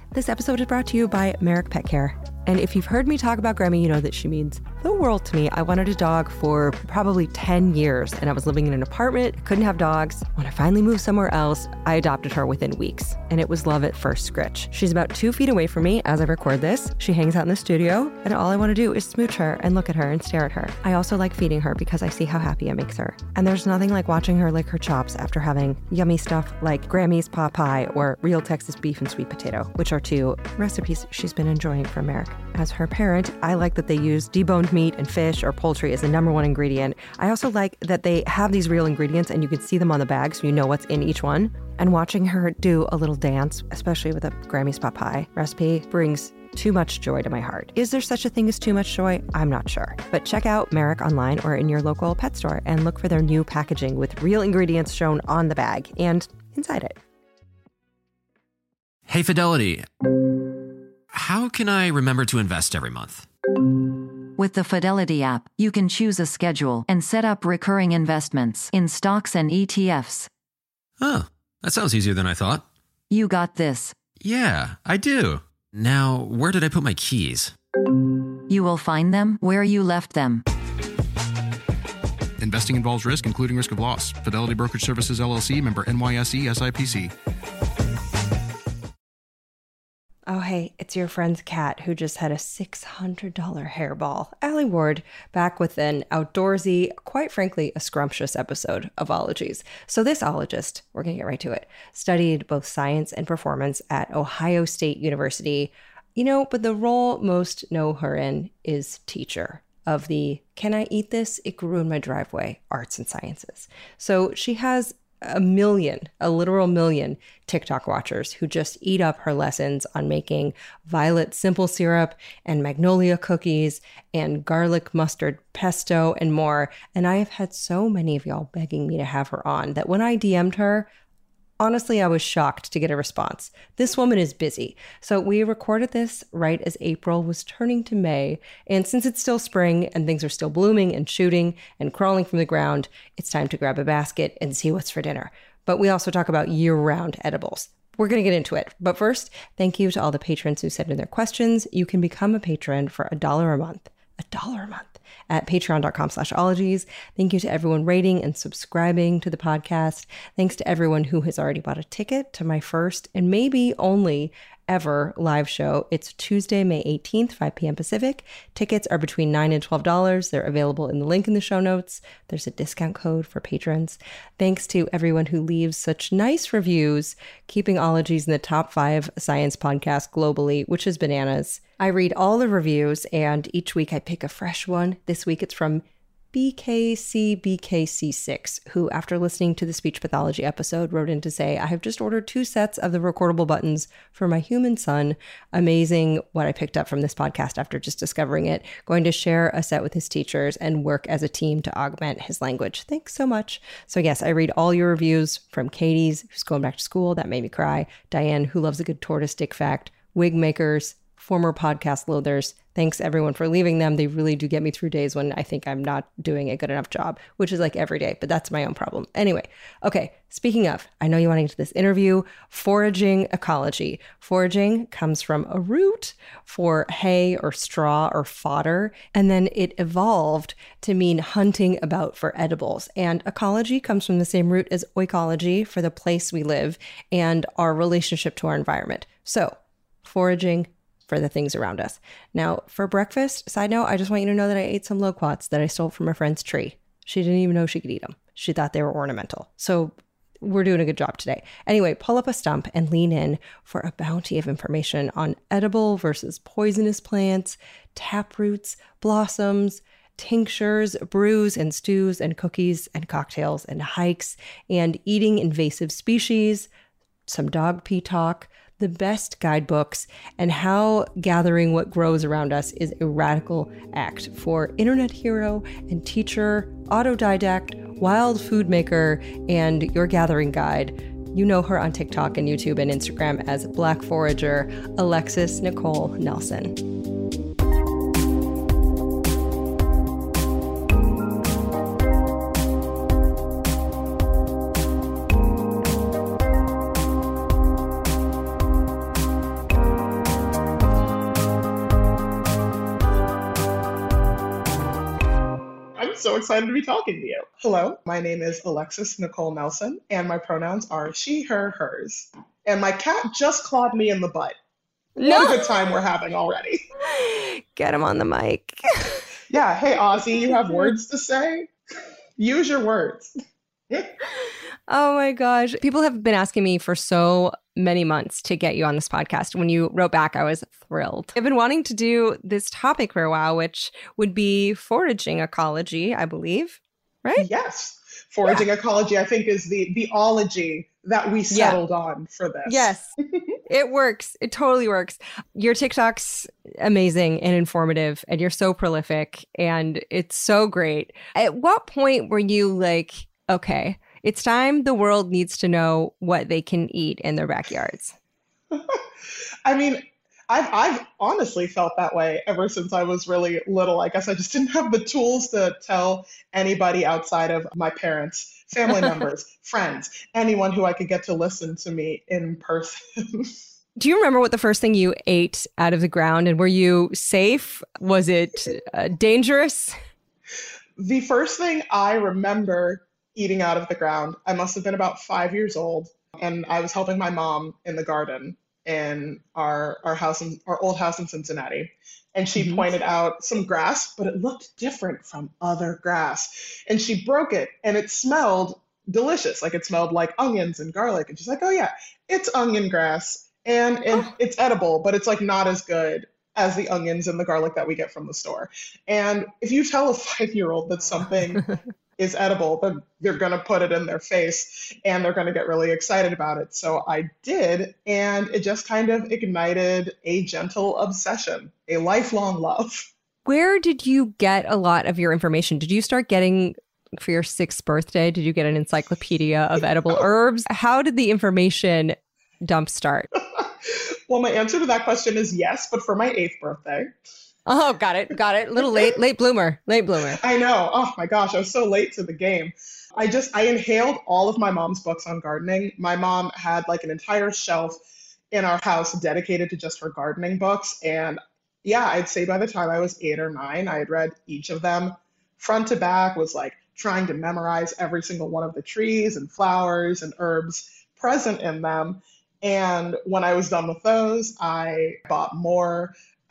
This episode is brought to you by Merrick Pet Care. And if you've heard me talk about Grammy, you know that she means the world to me. I wanted a dog for probably 10 years, and I was living in an apartment, couldn't have dogs. When I finally moved somewhere else, I adopted her within weeks, and it was love at first scritch. She's about 2 feet away from me as I record this. She hangs out in the studio, and all I want to do is smooch her and look at her and stare at her. I also like feeding her because I see how happy it makes her. And there's nothing like watching her lick her chops after having yummy stuff like Grammy's pot pie or real Texas beef and sweet potato, which are 2 recipes she's been enjoying from Merrick. As her parent, I like that they use deboned meat and fish or poultry as the #1 ingredient. I also like that they have these real ingredients and you can see them on the bag so you know what's in each one. And watching her do a little dance, especially with a Grammy's pot pie recipe, brings too much joy to my heart. Is there such a thing as too much joy? I'm not sure. But check out Merrick online or in your local pet store and look for their new packaging with real ingredients shown on the bag and inside it. Hey, Fidelity. How can I remember to invest every month? With the Fidelity app, you can choose a schedule and set up recurring investments in stocks and ETFs. Oh, that sounds easier than I thought. You got this. Yeah, I do. Now, where did I put my keys? You will find them where you left them. Investing involves risk, including risk of loss. Fidelity Brokerage Services, LLC, member NYSE, SIPC. Oh, hey, it's your friend's cat who just had a $600 hairball. Allie Ward, back with an outdoorsy, quite frankly, a scrumptious episode of Ologies. So this ologist, we're going to get right to it, studied both science and performance at Ohio State University. But the role most know her in is teacher of the "Can I eat this? It grew in my driveway" arts and sciences. So she has a literal million TikTok watchers who just eat up her lessons on making violet simple syrup and magnolia cookies and garlic mustard pesto and more. And I have had so many of y'all begging me to have her on that when I DM'd her, honestly, I was shocked to get a response. This woman is busy. So we recorded this right as April was turning to May. And since it's still spring and things are still blooming and shooting and crawling from the ground, it's time to grab a basket and see what's for dinner. But we also talk about year-round edibles. We're going to get into it. But first, thank you to all the patrons who sent in their questions. You can become a patron for $1 a month. $1 a month at patreon.com/ologies. Thank you to everyone rating and subscribing to the podcast. Thanks to everyone who has already bought a ticket to my first and maybe only ever live show. It's Tuesday, May 18th, 5 p.m. Pacific. Tickets are between $9 and $12. They're available in the link in the show notes. There's a discount code for patrons. Thanks to everyone who leaves such nice reviews, keeping Ologies in the top 5 science podcasts globally, which is bananas. I read all the reviews, and each week I pick a fresh one. This week it's from BKC6, who, after listening to the speech pathology episode, wrote in to say, "I have just ordered 2 sets of the recordable buttons for my human son. Amazing what I picked up from this podcast after just discovering it. Going to share a set with his teachers and work as a team to augment his language. Thanks so much." So yes, I read all your reviews, from Katie's, who's going back to school, that made me cry, Diane, who loves a good tortoise stick fact, wig makers, former podcast loathers. Thanks everyone for leaving them. They really do get me through days when I think I'm not doing a good enough job, which is like every day, but that's my own problem. Anyway, okay, speaking of, I know you want to get to this interview, foraging ecology. Foraging comes from a root for hay or straw or fodder, and then it evolved to mean hunting about for edibles. And ecology comes from the same root as oikology, for the place we live and our relationship to our environment. So, foraging for the things around us. Now, for breakfast, side note, I just want you to know that I ate some loquats that I stole from a friend's tree. She didn't even know she could eat them. She thought they were ornamental. So we're doing a good job today. Anyway, pull up a stump and lean in for a bounty of information on edible versus poisonous plants, taproots, blossoms, tinctures, brews and stews and cookies and cocktails and hikes and eating invasive species, some dog pee talk, the best guidebooks, and how gathering what grows around us is a radical act for internet hero and teacher, autodidact, wild food maker, and your gathering guide. You know her on TikTok and YouTube and Instagram as Black Forager, Alexis Nicole Nelson. so excited to be talking to you. Hello, my name is Alexis Nicole Nelson, and my pronouns are she, her, hers. And my cat just clawed me in the butt. No. What a good time we're having already. Get him on the mic. Yeah, hey, Ozzy, you have words to say? Use your words. Oh my gosh. People have been asking me for so many months to get you on this podcast. When you wrote back, I was thrilled. I've been wanting to do this topic for a while, which would be foraging ecology, I believe, right? Yes. Foraging ecology, I think, is the ology that we settled on for this. Yes, it works. It totally works. Your TikTok's amazing and informative, and you're so prolific, and it's so great. At what point were you like, okay, it's time the world needs to know what they can eat in their backyards? I mean, I've honestly felt that way ever since I was really little. I guess I just didn't have the tools to tell anybody outside of my parents, family members, friends, anyone who I could get to listen to me in person. Do you remember what the first thing you ate out of the ground, and were you safe? Was it dangerous? The first thing I remember eating out of the ground, I must have been about 5 years old, and I was helping my mom in the garden in our old house in Cincinnati. And she pointed out some grass, but it looked different from other grass. And she broke it, and it smelled delicious. Like, it smelled like onions and garlic. And she's like, oh yeah, it's onion grass, and it's edible, but it's like not as good as the onions and the garlic that we get from the store. And if you tell a 5-year-old that something is edible, then they're going to put it in their face and they're going to get really excited about it. So I did, and it just kind of ignited a gentle obsession, a lifelong love. Where did you get a lot of your information? Did you start getting, for your 6th birthday, did you get an encyclopedia of edible herbs? How did the information dump start? Well, my answer to that question is yes, but for my 8th birthday. Oh, got it. A little late bloomer. I know. Oh my gosh, I was so late to the game. I inhaled all of my mom's books on gardening. My mom had like an entire shelf in our house dedicated to just her gardening books. And yeah, I'd say by the time I was 8 or 9, I had read each of them front to back, was like trying to memorize every single one of the trees and flowers and herbs present in them. And when I was done with those, I bought more.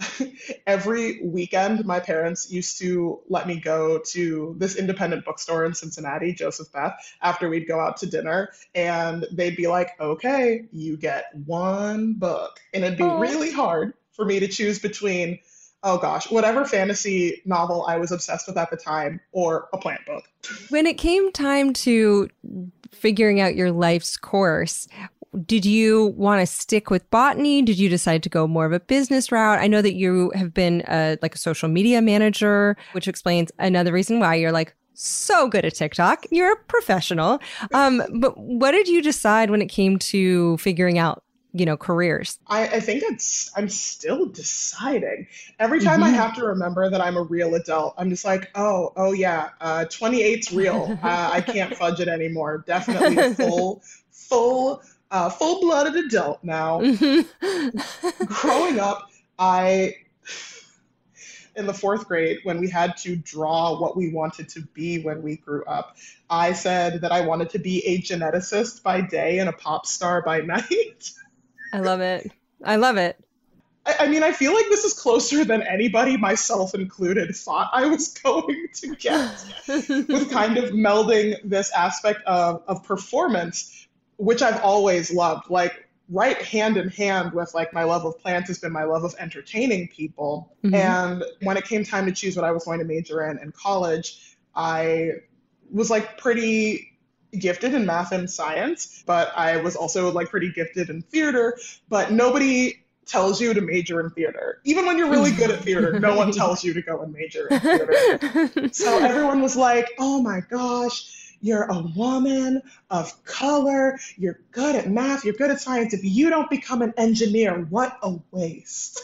Every weekend, my parents used to let me go to this independent bookstore in Cincinnati, Joseph Beth, after we'd go out to dinner. And they'd be like, okay, you get one book. And it'd be really hard for me to choose between, oh gosh, whatever fantasy novel I was obsessed with at the time or a plant book. When it came time to figuring out your life's course, did you want to stick with botany? Did you decide to go more of a business route? I know that you have been a social media manager, which explains another reason why you're like so good at TikTok. You're a professional. But what did you decide when it came to figuring out, careers? I think I'm still deciding. Every time I have to remember that I'm a real adult, I'm just like, oh yeah, 28's real. I can't fudge it anymore. Definitely a full-blooded adult now. Growing up, in the 4th grade, when we had to draw what we wanted to be when we grew up, I said that I wanted to be a geneticist by day and a pop star by night. I love it. I mean, I feel like this is closer than anybody, myself included, thought I was going to get, with kind of melding this aspect of performance, which I've always loved. Like, right hand in hand with like my love of plants has been my love of entertaining people. And when it came time to choose what I was going to major in college, I was like pretty gifted in math and science, but I was also like pretty gifted in theater. But nobody tells you to major in theater. Even when you're really good at theater, no one tells you to go and major in theater. So everyone was like, oh my gosh, you're a woman of color, you're good at math, you're good at science. If you don't become an engineer, what a waste.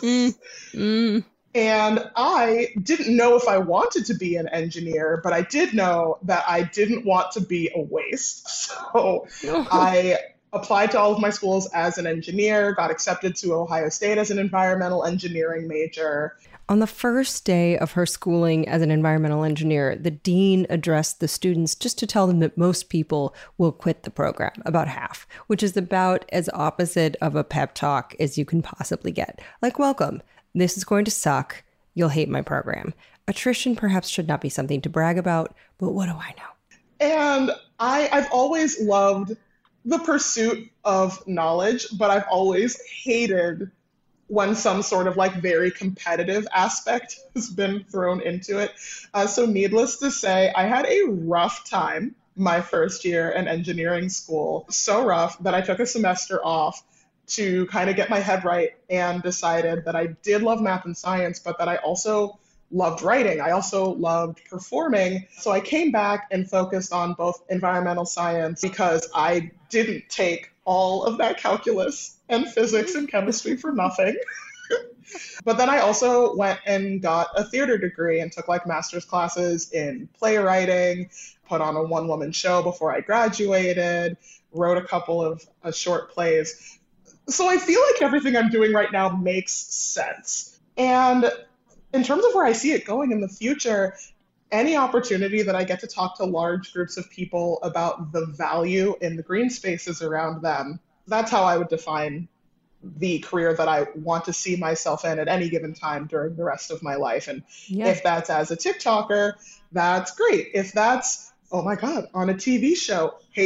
And I didn't know if I wanted to be an engineer, but I did know that I didn't want to be a waste. So I applied to all of my schools as an engineer, got accepted to Ohio State as an environmental engineering major. On the first day of her schooling as an environmental engineer, the dean addressed the students just to tell them that most people will quit the program, about half, which is about as opposite of a pep talk as you can possibly get. Like, welcome, this is going to suck, you'll hate my program. Attrition perhaps should not be something to brag about, but what do I know? And I've always loved the pursuit of knowledge, but I've always hated when some sort of like very competitive aspect has been thrown into it. So needless to say, I had a rough time my first year in engineering school. So rough that I took a semester off to kind of get my head right and decided that I did love math and science, but that I also loved writing. I also loved performing. So I came back and focused on both environmental science because I didn't take all of that calculus and physics and chemistry for nothing. But then I also went and got a theater degree and took like master's classes in playwriting, put on a one-woman show before I graduated, wrote a couple of short plays. So I feel like everything I'm doing right now makes sense. And in terms of where I see it going in the future, any opportunity that I get to talk to large groups of people about the value in the green spaces around them, that's how I would define the career that I want to see myself in at any given time during the rest of my life. And if that's as a TikToker, that's great. If that's, oh my God, on a TV show, hey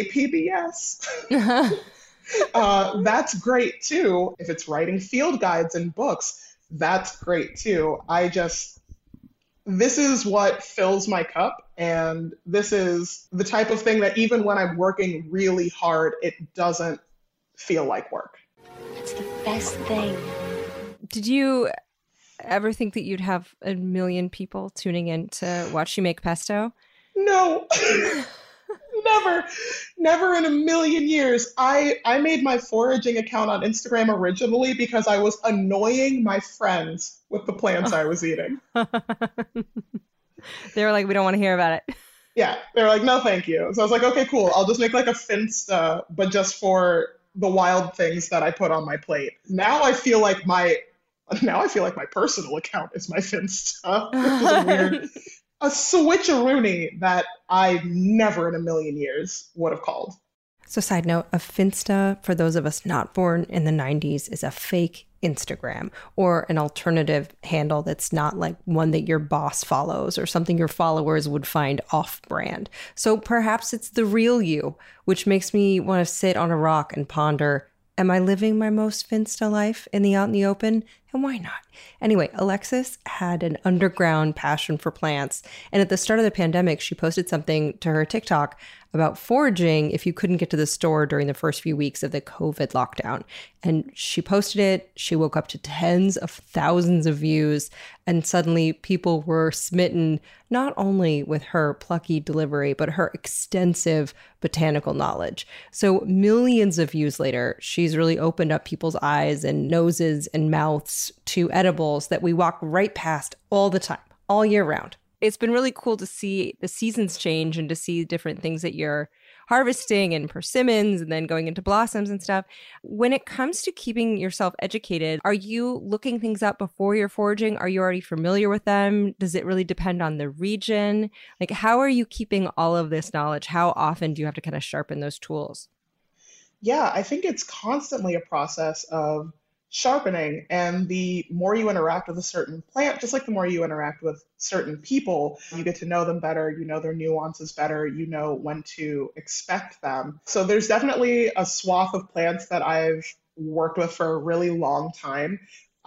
PBS, that's great too. If it's writing field guides and books, that's great too. This is what fills my cup, and this is the type of thing that even when I'm working really hard, it doesn't feel like work. It's the best thing. Did you ever think that you'd have a million people tuning in to watch you make pesto? No. Never in a million years. I made my foraging account on Instagram originally because I was annoying my friends with the plants I was eating. They were like, we don't want to hear about it. Yeah, they were like, no, thank you. So I was like, okay, cool. I'll just make like a Finsta, but just for the wild things that I put on my plate. Now I feel like my personal account is my Finsta, which is a switcheroony that I never in a million years would have called. So side note, a Finsta, for those of us not born in the 90s, is a fake Instagram or an alternative handle that's not like one that your boss follows or something your followers would find off-brand. So perhaps it's the real you, which makes me want to sit on a rock and ponder, am I living my most Finsta life out in the open? And why not? Anyway, Alexis had an underground passion for plants. And at the start of the pandemic, she posted something to her TikTok about foraging if you couldn't get to the store during the first few weeks of the COVID lockdown. And she posted it. She woke up to tens of thousands of views. And suddenly people were smitten not only with her plucky delivery, but her extensive botanical knowledge. So millions of views later, she's really opened up people's eyes and noses and mouths to edibles that we walk right past all the time, all year round. It's been really cool to see the seasons change and to see different things that you're harvesting and persimmons and then going into blossoms and stuff. When it comes to keeping yourself educated, are you looking things up before you're foraging? Are you already familiar with them? Does it really depend on the region? Like, how are you keeping all of this knowledge? How often do you have to kind of sharpen those tools? Yeah, I think it's constantly a process of sharpening, and the more you interact with a certain plant, just like the more you interact with certain people, you get to know them better, you know their nuances better, you know when to expect them. So there's definitely a swath of plants that I've worked with for a really long time.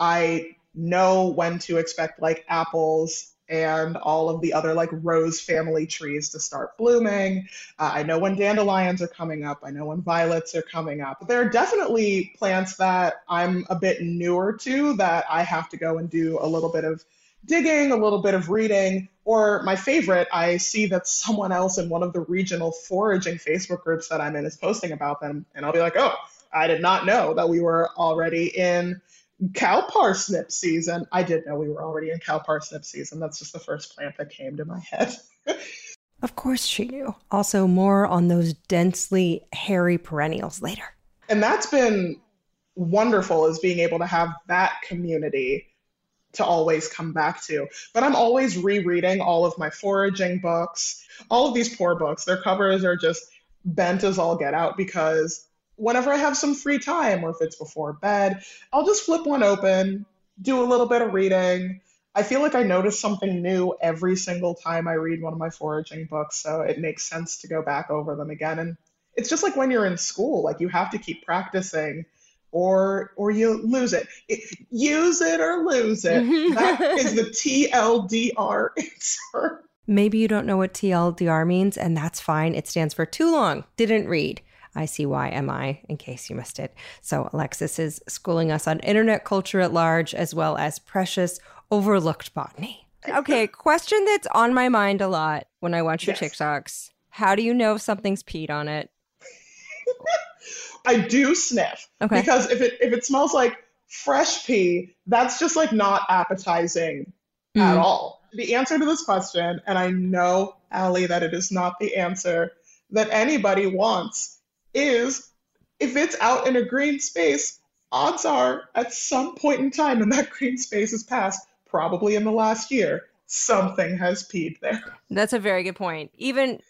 I know when to expect like apples and all of the other like rose family trees to start blooming. I know when dandelions are coming up. I know when violets are coming up. There are definitely plants that I'm a bit newer to that I have to go and do a little bit of digging, a little bit of reading, or my favorite, I see that someone else in one of the regional foraging Facebook groups that I'm in is posting about them, and I'll be like, oh, I did not know that we were already in cow parsnip season. I did know we were already in cow parsnip season. That's just the first plant that came to my head. Of course she knew. Also, more on those densely hairy perennials later. And that's been wonderful, is being able to have that community to always come back to. But I'm always rereading all of my foraging books, all of these poor books. Their covers are just bent as all get out, because whenever I have some free time, or if it's before bed, I'll just flip one open, do a little bit of reading. I feel like I notice something new every single time I read one of my foraging books, so it makes sense to go back over them again. And it's just like when you're in school, like you have to keep practicing, or you lose it. Use it or lose it. That is the TLDR answer. Maybe you don't know what TLDR means, and that's fine. It stands for too long, didn't read. ICYMI, in case you missed it. So Alexis is schooling us on internet culture at large, as well as precious, overlooked botany. Okay, question that's on my mind a lot when I watch your TikToks. How do you know if something's peed on it? I do sniff. Okay. Because if it smells like fresh pee, that's just like not appetizing at all. The answer to this question, and I know, Allie, that it is not the answer that anybody wants, is if it's out in a green space, odds are at some point in time when that green space is passed, probably in the last year, something has peed there. That's a very good point. Even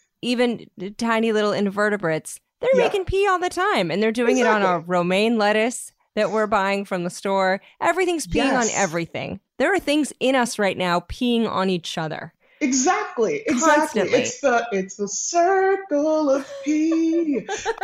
tiny little invertebrates, they're making pee all the time, and they're doing it on a romaine lettuce that we're buying from the store. Everything's peeing on everything. There are things in us right now peeing on each other. Exactly. Constantly. It's the circle of pee.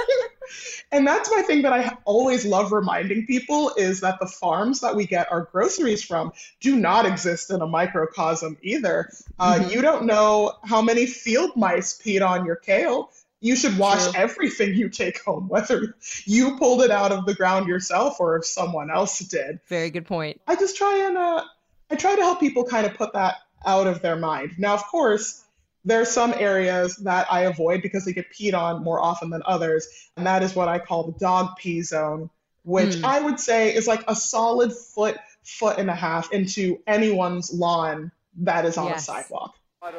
And that's my thing that I always love reminding people, is that the farms that we get our groceries from do not exist in a microcosm either. You don't know how many field mice peed on your kale. You should wash everything you take home, whether you pulled it out of the ground yourself or if someone else did. Very good point. I just try to help people kind of put that out of their mind. Now, of course, there are some areas that I avoid because they get peed on more often than others, and that is what I call the dog pee zone, which I would say is like a solid foot and a half into anyone's lawn that is on a sidewalk.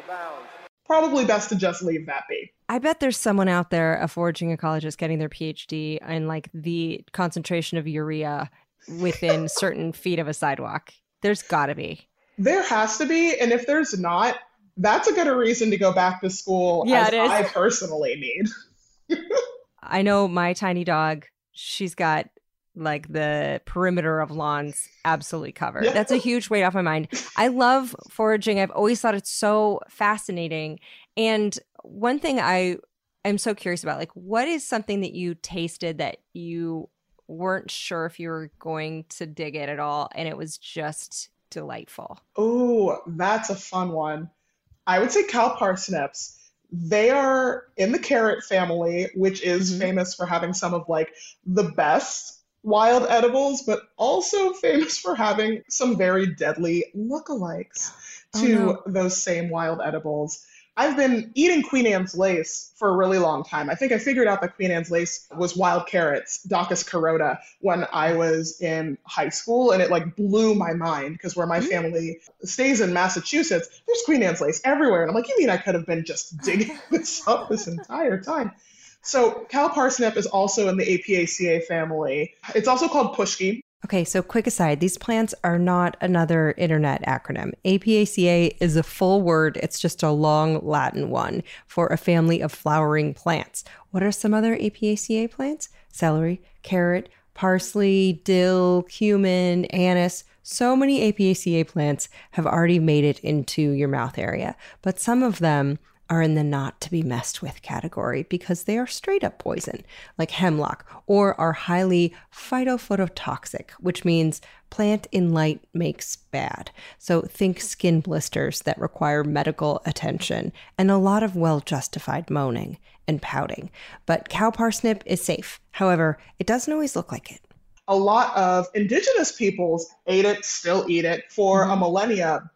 Probably best to just leave that be. I bet there's someone out there, a foraging ecologist, getting their PhD in like the concentration of urea within certain feet of a sidewalk. There's got to be. There has to be. And if there's not, that's a good reason to go back to school, as I personally need. I know my tiny dog, she's got like the perimeter of lawns absolutely covered. Yeah. That's a huge weight off my mind. I love foraging. I've always thought it's so fascinating. And one thing I am so curious about, like, what is something that you tasted that you weren't sure if you were going to dig it at all, and it was just delightful? Oh, that's a fun one. I would say cow parsnips. They are in the carrot family, which is famous for having some of like the best wild edibles, but also famous for having some very deadly lookalikes to those same wild edibles. I've been eating Queen Anne's lace for a really long time. I think I figured out that Queen Anne's lace was wild carrots, Daucus carota, when I was in high school, and it like blew my mind because where my family stays in Massachusetts, there's Queen Anne's lace everywhere. And I'm like, you mean I could have been just digging this up this entire time? So cow parsnip is also in the Apiaceae family. It's also called pushki. Okay, so quick aside, these plants are not another internet acronym. Apiaceae is a full word. It's just a long Latin one for a family of flowering plants. What are some other Apiaceae plants? Celery, carrot, parsley, dill, cumin, anise. So many Apiaceae plants have already made it into your mouth area, but some of them are in the not to be messed with category because they are straight up poison, like hemlock, or are highly phytophototoxic, which means plant in light makes bad. So think skin blisters that require medical attention and a lot of well-justified moaning and pouting. But cow parsnip is safe. However, it doesn't always look like it. A lot of indigenous peoples ate it, still eat it for a millennia,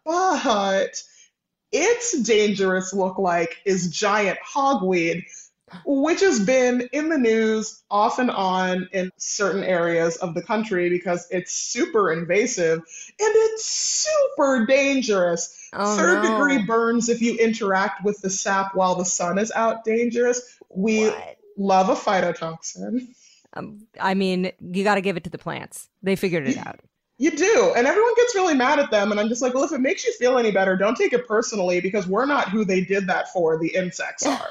but its dangerous lookalike is giant hogweed, which has been in the news off and on in certain areas of the country because it's super invasive and it's super dangerous. Third-degree burns if you interact with the sap while the sun is out, dangerous. We love a phytotoxin. I mean, you got to give it to the plants. They figured it out. You do. And everyone gets really mad at them. And I'm just like, well, if it makes you feel any better, don't take it personally because we're not who they did that for. The insects are.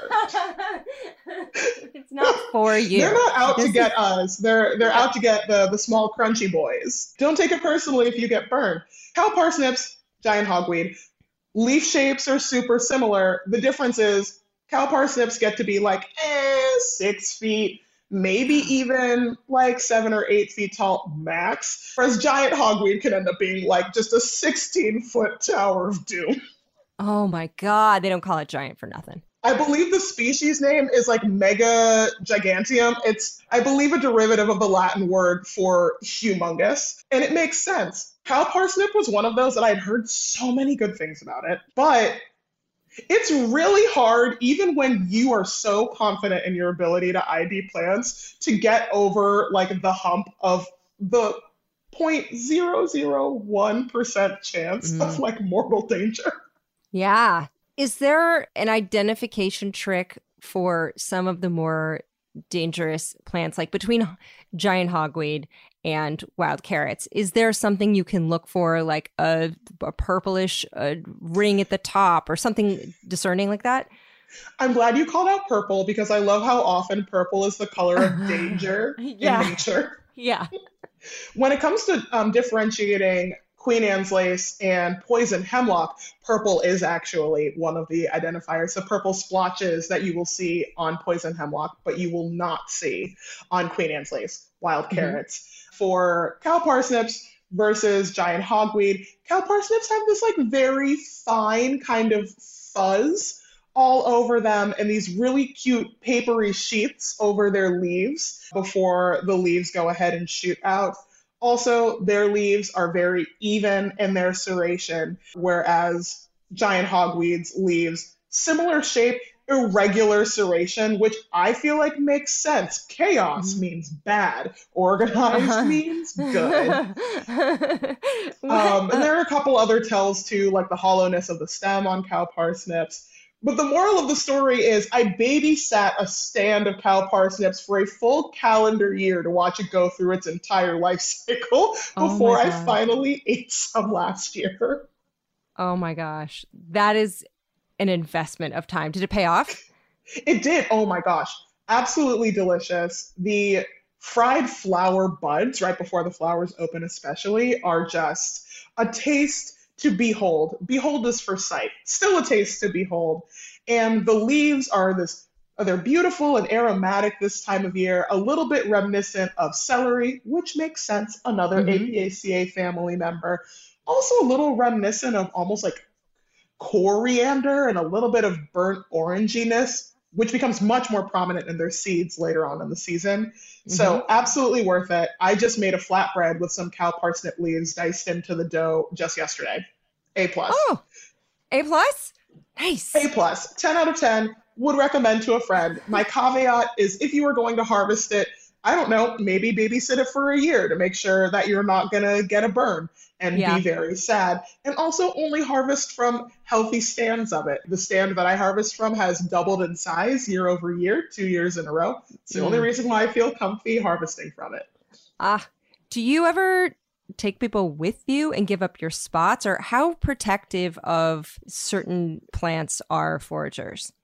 It's not for you. They're not out to get us. They're out to get the small crunchy boys. Don't take it personally if you get burned. Cow parsnips, giant hogweed. Leaf shapes are super similar. The difference is cow parsnips get to be like 6 feet, maybe even like 7 or 8 feet tall max, whereas giant hogweed can end up being like just a 16-foot tower of doom. Oh my God, they don't call it giant for nothing. I believe the species name is like Mega Giganteum. It's, I believe, a derivative of the Latin word for humongous, and it makes sense. Cow parsnip was one of those that I'd heard so many good things about it, but it's really hard, even when you are so confident in your ability to ID plants, to get over like the hump of the 0.001% chance of like mortal danger. Yeah. Is there an identification trick for some of the more dangerous plants, like between giant hogweed and wild carrots? Is there something you can look for, like a purplish ring at the top or something discerning like that? I'm glad you called out purple because I love how often purple is the color of danger in nature. Yeah. When it comes to differentiating Queen Anne's lace and poison hemlock, purple is actually one of the identifiers. The purple splotches that you will see on poison hemlock, but you will not see on Queen Anne's lace, wild carrots. For cow parsnips versus giant hogweed, cow parsnips have this like very fine kind of fuzz all over them and these really cute papery sheaths over their leaves before the leaves go ahead and shoot out. Also, their leaves are very even in their serration, whereas giant hogweed's leaves, similar shape, irregular serration, which I feel like makes sense. Chaos means bad. Organized means good. And there are a couple other tells too, like the hollowness of the stem on cow parsnips. But the moral of the story is I babysat a stand of cow parsnips for a full calendar year to watch it go through its entire life cycle before I finally ate some last year. Oh my gosh. That is an investment of time. Did it pay off? It did. Oh my gosh. Absolutely delicious. The fried flower buds right before the flowers open especially are just a taste to behold. Behold is for sight. Still a taste to behold. And the leaves are they're beautiful and aromatic this time of year, a little bit reminiscent of celery, which makes sense, another Apiaceae family member. Also a little reminiscent of almost like coriander and a little bit of burnt oranginess, which becomes much more prominent in their seeds later on in the season. So absolutely worth it. I just made a flatbread with some cow parsnip leaves diced into the dough just yesterday. A+. Oh, A+? Nice. A+. 10 out of 10. Would recommend to a friend. My caveat is if you are going to harvest it, I don't know, maybe babysit it for a year to make sure that you're not going to get a burn and be very sad. And also only harvest from healthy stands of it. The stand that I harvest from has doubled in size year over year, 2 years in a row. It's the only reason why I feel comfy harvesting from it. Do you ever take people with you and give up your spots? Or how protective of certain plants are foragers?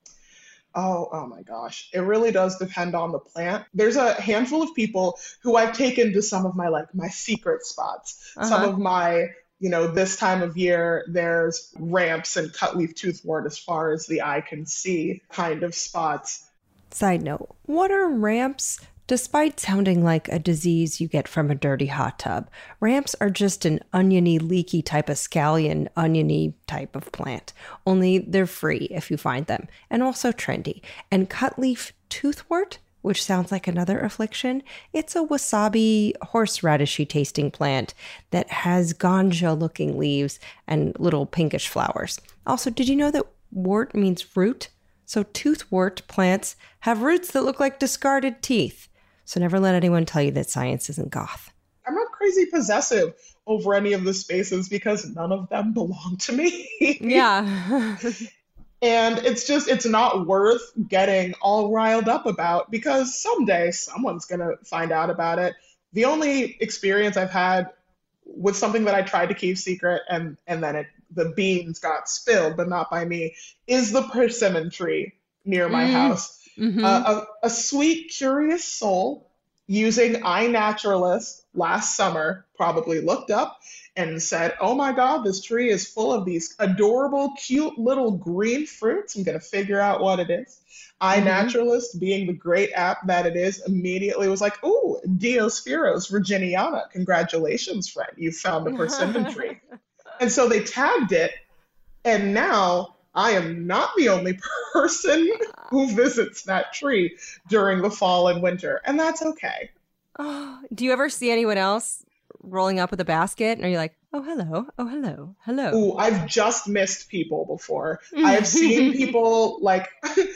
Oh my gosh. It really does depend on the plant. There's a handful of people who I've taken to some of my secret spots. Some of my, this time of year, there's ramps and cutleaf toothwort as far as the eye can see kind of spots. Side note, what are ramps? Despite sounding like a disease you get from a dirty hot tub, ramps are just an oniony, leaky type of scallion, oniony type of plant. Only they're free if you find them, and also trendy. And cutleaf toothwort, which sounds like another affliction, it's a wasabi horseradishy tasting plant that has ganja-looking leaves and little pinkish flowers. Also, did you know that wort means root? So toothwort plants have roots that look like discarded teeth. So never let anyone tell you that science isn't goth. I'm not crazy possessive over any of the spaces because none of them belong to me. Yeah. And it's not worth getting all riled up about because someday someone's going to find out about it. The only experience I've had with something that I tried to keep secret and then the beans got spilled, but not by me, is the persimmon tree near my house. Mm-hmm. A sweet, curious soul using iNaturalist last summer probably looked up and said, oh my God, this tree is full of these adorable, cute little green fruits. I'm going to figure out what it is. iNaturalist, being the great app that it is, immediately was like, ooh, Diospheros virginiana. Congratulations, friend. You found the persimmon tree. And so they tagged it. And now I am not the only person who visits that tree during the fall and winter. And that's okay. Oh, do you ever see anyone else rolling up with a basket? And are you like, oh, hello, oh, hello, hello? Ooh, I've just missed people before. I've seen people like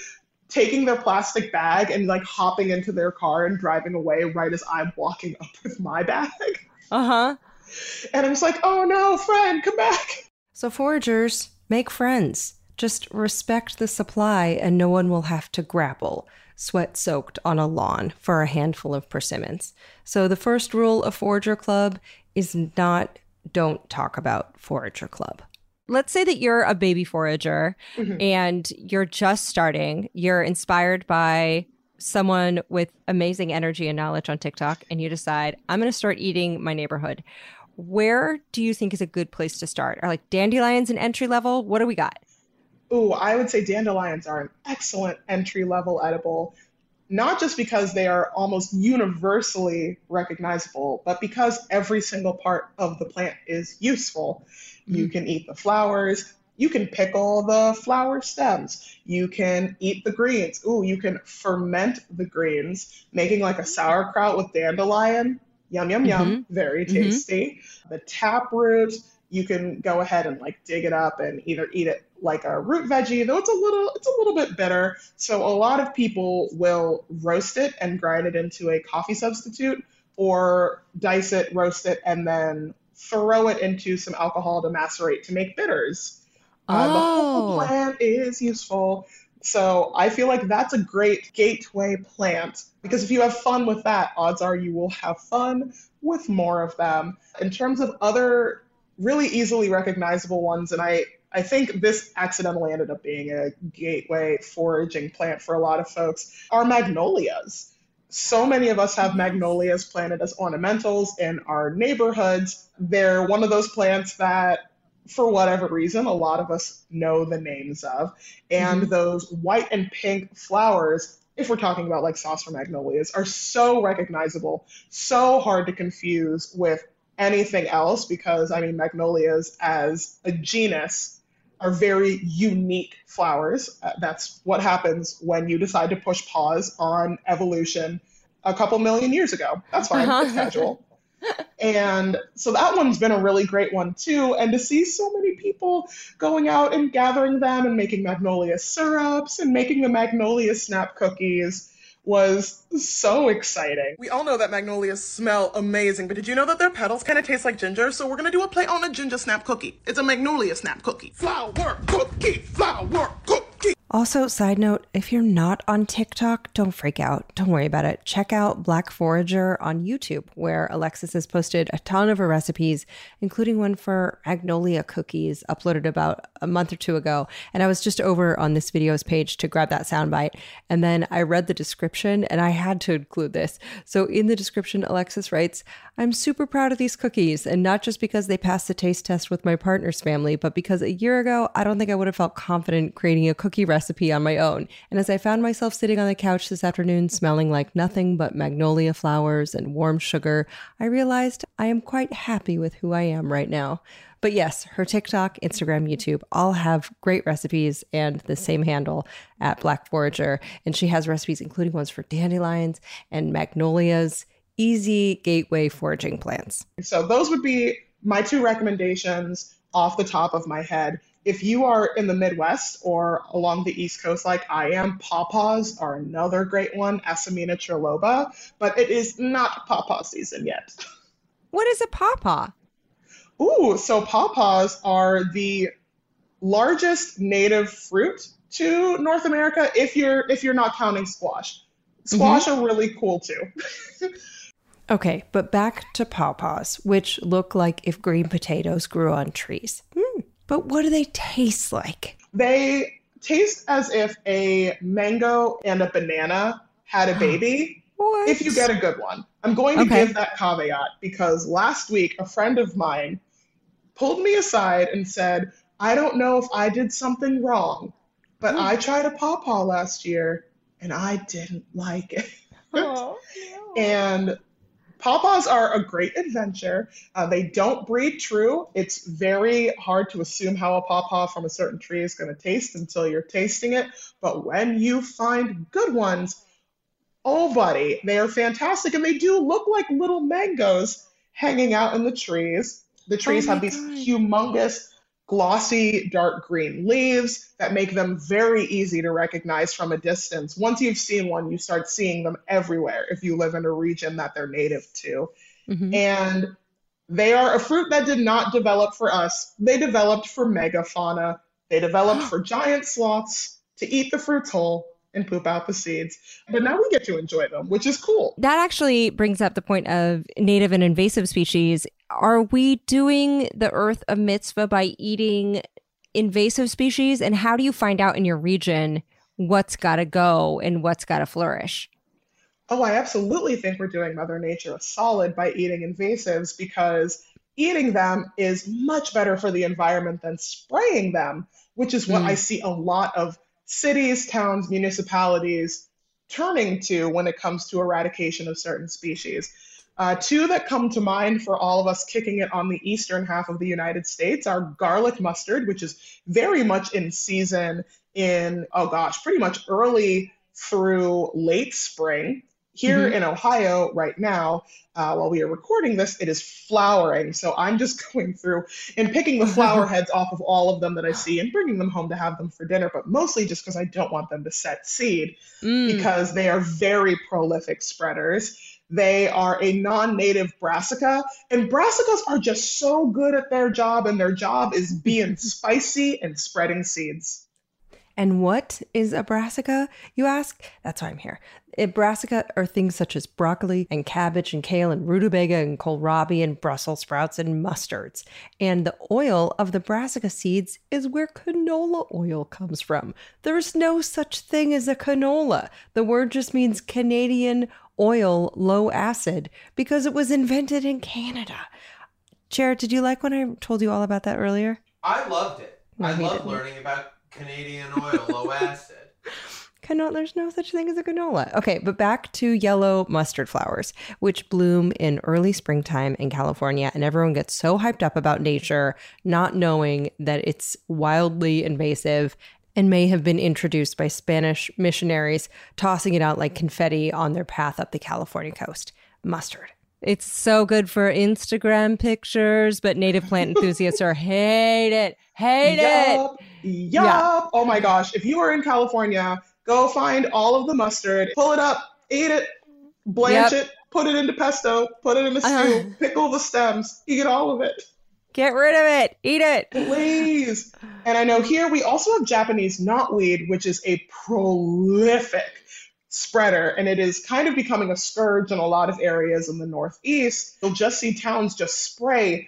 taking their plastic bag and like hopping into their car and driving away right as I'm walking up with my bag. Uh-huh. And I'm just like, oh no, friend, come back. So foragers, make friends. Just respect the supply and no one will have to grapple, sweat-soaked on a lawn for a handful of persimmons. So the first rule of Forager Club is don't talk about Forager Club. Let's say that you're a baby forager and you're just starting. You're inspired by someone with amazing energy and knowledge on TikTok, and you decide, I'm going to start eating my neighborhood. Where do you think is a good place to start? Are like dandelions an entry level? What do we got? Ooh, I would say dandelions are an excellent entry-level edible, not just because they are almost universally recognizable, but because every single part of the plant is useful. You can eat the flowers, you can pickle the flower stems, you can eat the greens. Ooh, you can ferment the greens, making like a sauerkraut with dandelion. Yum, yum, yum. Very tasty. The taproot, you can go ahead and like dig it up and either eat it like a root veggie, though it's a little bit bitter. So a lot of people will roast it and grind it into a coffee substitute, or dice it, roast it, and then throw it into some alcohol to macerate to make bitters. The whole plant is useful. So I feel like that's a great gateway plant, because if you have fun with that, odds are you will have fun with more of them. In terms of other really easily recognizable ones, and I think this accidentally ended up being a gateway foraging plant for a lot of folks, are magnolias. So many of us have magnolias planted as ornamentals in our neighborhoods. They're one of those plants that, for whatever reason, a lot of us know the names of. And those white and pink flowers, if we're talking about like saucer magnolias, are so recognizable, so hard to confuse with anything else, because I mean, magnolias as a genus are very unique flowers. That's what happens when you decide to push pause on evolution a couple million years ago. That's fine, it's casual. And so that one's been a really great one too. And to see so many people going out and gathering them and making magnolia syrups and making the magnolia snap cookies was so exciting. We all know that magnolias smell amazing, but did you know that their petals kind of taste like ginger? So we're going to do a play on a ginger snap cookie. It's a magnolia snap cookie. Flower cookie, flower cookie. Also, side note, if you're not on TikTok, don't freak out. Don't worry about it. Check out Black Forager on YouTube, where Alexis has posted a ton of her recipes, including one for magnolia cookies uploaded about a month or two ago. And I was just over on this video's page to grab that soundbite. And then I read the description and I had to include this. So in the description, Alexis writes, I'm super proud of these cookies, and not just because they passed the taste test with my partner's family, but because a year ago, I don't think I would have felt confident creating a cookie recipe on my own. And as I found myself sitting on the couch this afternoon smelling like nothing but magnolia flowers and warm sugar, I realized I am quite happy with who I am right now. But yes, her TikTok, Instagram, YouTube all have great recipes and the same handle at Black Forager. And she has recipes including ones for dandelions and magnolias, easy gateway foraging plants. So those would be my two recommendations off the top of my head. If you are in the Midwest or along the East Coast like I am, pawpaws are another great one, Asimina triloba, but it is not pawpaw season yet. What is a pawpaw? Ooh, so pawpaws are the largest native fruit to North America if you're not counting squash. Squash are really cool too. Okay, but back to pawpaws, which look like if green potatoes grew on trees. But what do they taste like? They taste as if a mango and a banana had a baby. What? If you get a good one. I'm going to give that caveat because last week a friend of mine pulled me aside and said, I don't know if I did something wrong, but I tried a pawpaw last year and I didn't like it. Oh, no. And pawpaws are a great adventure. They don't breed true. It's very hard to assume how a pawpaw from a certain tree is going to taste until you're tasting it. But when you find good ones, oh, buddy, they are fantastic. And they do look like little mangoes hanging out in the trees. The trees have these humongous, glossy, dark green leaves that make them very easy to recognize from a distance. Once you've seen one, you start seeing them everywhere if you live in a region that they're native to. And they are a fruit that did not develop for us. They developed for megafauna. They developed for giant sloths to eat the fruits whole and poop out the seeds. But now we get to enjoy them, which is cool. That actually brings up the point of native and invasive species. Are we doing the earth a mitzvah by eating invasive species? And how do you find out in your region what's got to go and what's got to flourish? Oh, I absolutely think we're doing Mother Nature a solid by eating invasives because eating them is much better for the environment than spraying them, which is what I see a lot of cities, towns, municipalities turning to when it comes to eradication of certain species. Two that come to mind for all of us kicking it on the eastern half of the United States are garlic mustard, which is very much in season in, pretty much early through late spring. Here in Ohio right now, while we are recording this, it is flowering. So I'm just going through and picking the flower heads off of all of them that I see and bringing them home to have them for dinner, but mostly just because I don't want them to set seed because they are very prolific spreaders. They are a non-native brassica, and brassicas are just so good at their job, and their job is being spicy and spreading seeds. And what is a brassica, you ask? That's why I'm here. Brassica are things such as broccoli and cabbage and kale and rutabaga and kohlrabi and Brussels sprouts and mustards. And the oil of the brassica seeds is where canola oil comes from. There's no such thing as a canola. The word just means Canadian oil, low acid, because it was invented in Canada. Jared, did you like when I told you all about that earlier? I loved it. I love learning about Canadian oil, low acid. There's no such thing as a canola. Okay, but back to yellow mustard flowers, which bloom in early springtime in California, and everyone gets so hyped up about nature, not knowing that it's wildly invasive and may have been introduced by Spanish missionaries tossing it out like confetti on their path up the California coast. Mustard. It's so good for Instagram pictures, but native plant enthusiasts hate it. Yup. Yeah. Oh my gosh. If you are in California, go find all of the mustard, pull it up, eat it, blanch it, put it into pesto, put it in a stew, pickle the stems, eat all of it. Get rid of it. Eat it. Please. And I know here we also have Japanese knotweed, which is a prolific spreader, and it is kind of becoming a scourge in a lot of areas in the Northeast. You'll just see towns just spray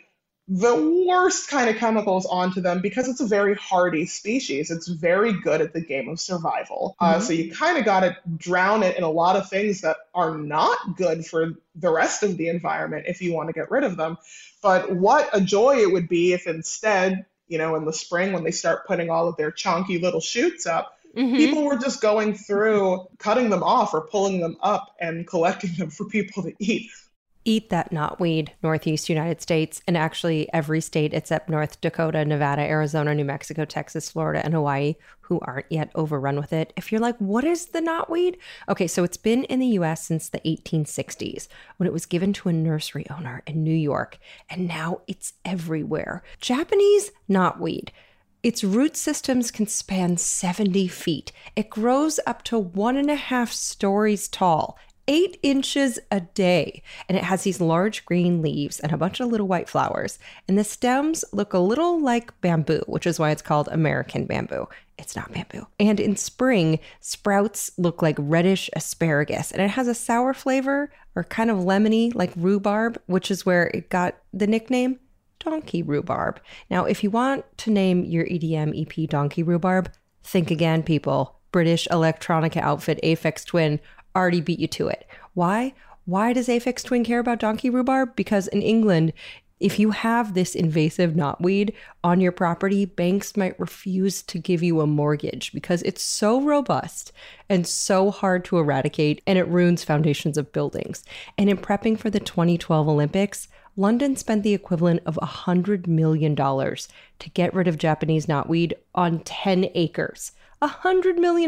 the worst kind of chemicals onto them because it's a very hardy species. It's very good at the game of survival. So you kind of got to drown it in a lot of things that are not good for the rest of the environment if you want to get rid of them. But what a joy it would be if instead, in the spring when they start putting all of their chunky little shoots up, people were just going through, cutting them off or pulling them up and collecting them for people to eat. Eat that knotweed, Northeast United States, and actually every state except North Dakota, Nevada, Arizona, New Mexico, Texas, Florida, and Hawaii, who aren't yet overrun with it. If you're like, what is the knotweed? Okay, so it's been in the U.S. since the 1860s when it was given to a nursery owner in New York, and now it's everywhere. Japanese knotweed. Its root systems can span 70 feet. It grows up to 1.5 stories tall. 8 inches a day. And it has these large green leaves and a bunch of little white flowers. And the stems look a little like bamboo, which is why it's called American bamboo. It's not bamboo. And in spring, sprouts look like reddish asparagus. And it has a sour flavor or kind of lemony like rhubarb, which is where it got the nickname donkey rhubarb. Now, if you want to name your EDM EP Donkey Rhubarb, think again, people. British electronica outfit Aphex Twin already beat you to it. Why? Why does Aphex Twin care about donkey rhubarb? Because in England, if you have this invasive knotweed on your property, banks might refuse to give you a mortgage because it's so robust and so hard to eradicate, and it ruins foundations of buildings. And in prepping for the 2012 Olympics, London spent the equivalent of $100 million to get rid of Japanese knotweed on 10 acres. $100 million,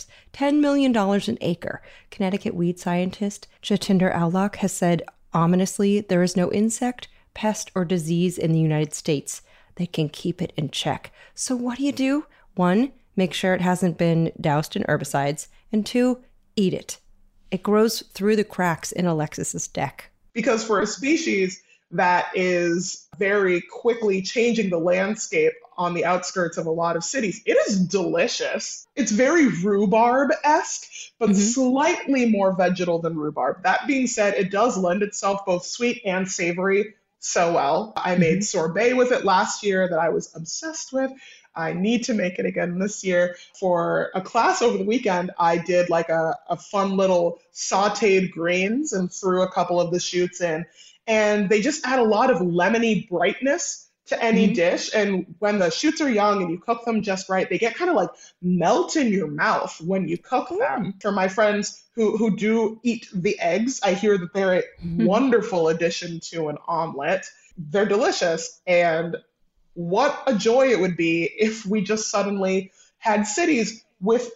$10 million an acre. Connecticut weed scientist Jatinder Alok has said, ominously, there is no insect, pest, or disease in the United States that can keep it in check. So what do? 1, make sure it hasn't been doused in herbicides, and 2, eat it. It grows through the cracks in Alexis's deck. Because for a species that is very quickly changing the landscape on the outskirts of a lot of cities, it is delicious. It's very rhubarb-esque, but slightly more vegetal than rhubarb. That being said, it does lend itself both sweet and savory so well. I made sorbet with it last year that I was obsessed with. I need to make it again this year. For a class over the weekend, I did like a fun little sauteed greens and threw a couple of the shoots in. And they just add a lot of lemony brightness to any dish. And when the shoots are young and you cook them just right, they get kind of like melt in your mouth when you cook them. For my friends who do eat the eggs, I hear that they're a wonderful addition to an omelet. They're delicious. And what a joy it would be if we just suddenly had cities with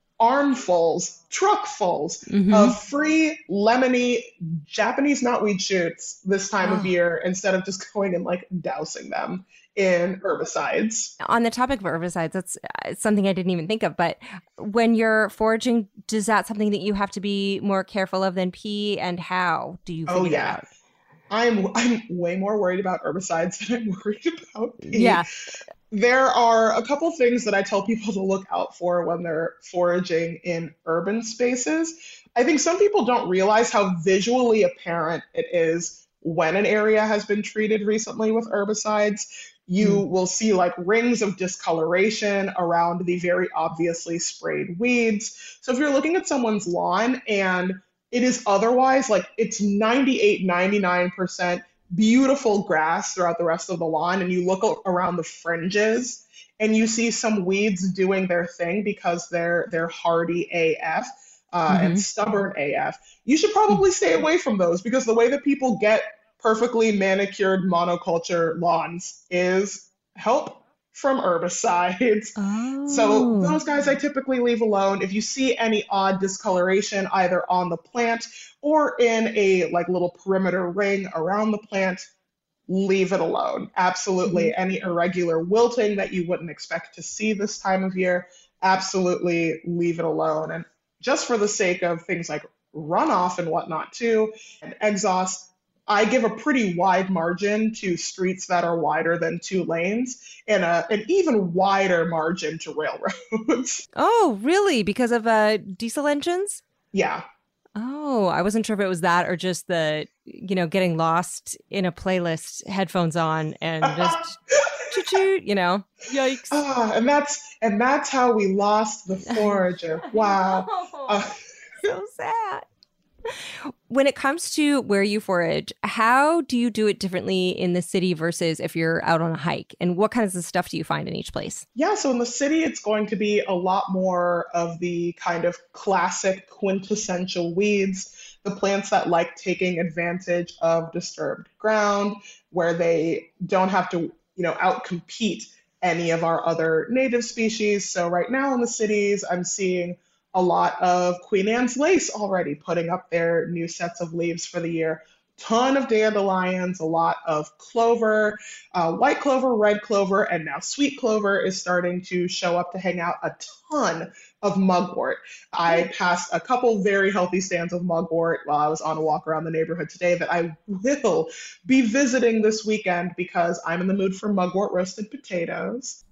armfuls, truckfuls of free lemony Japanese knotweed shoots this time of year, instead of just going and like dousing them in herbicides. On the topic of herbicides, that's something I didn't even think of. But when you're foraging, is that something that you have to be more careful of than pea? And how do you figure that out? I'm way more worried about herbicides than I'm worried about pea. Yeah. There are a couple things that I tell people to look out for when they're foraging in urban spaces. I think some people don't realize how visually apparent it is when an area has been treated recently with herbicides. You will see like rings of discoloration around the very obviously sprayed weeds. So if you're looking at someone's lawn and it is otherwise like it's 98, 99% beautiful grass throughout the rest of the lawn, and you look around the fringes and you see some weeds doing their thing because they're hardy AF and stubborn AF, you should probably stay away from those, because the way that people get perfectly manicured monoculture lawns is help from herbicides. So those guys I typically leave alone. If you see any odd discoloration either on the plant or in a like little perimeter ring around the plant, leave it alone. Absolutely. Any irregular wilting that you wouldn't expect to see this time of year, absolutely leave it alone. And just for the sake of things like runoff and whatnot too, and exhaust, I give a pretty wide margin to streets that are wider than 2 lanes, and an even wider margin to railroads. Oh, really? Because of diesel engines? Yeah. Oh, I wasn't sure if it was that or just the, getting lost in a playlist, headphones on, and just choo-choo, yikes. And that's how we lost the forager. Wow. So sad. When it comes to where you forage, how do you do it differently in the city versus if you're out on a hike? And what kinds of stuff do you find in each place? Yeah, so in the city, it's going to be a lot more of the kind of classic quintessential weeds, the plants that like taking advantage of disturbed ground, where they don't have to, outcompete any of our other native species. So right now in the cities, I'm seeing a lot of Queen Anne's lace already putting up their new sets of leaves for the year. ton of dandelions, a lot of clover, white clover, red clover, and now sweet clover is starting to show up to hang out, a ton of mugwort. I passed a couple very healthy stands of mugwort while I was on a walk around the neighborhood today that I will be visiting this weekend because I'm in the mood for mugwort roasted potatoes.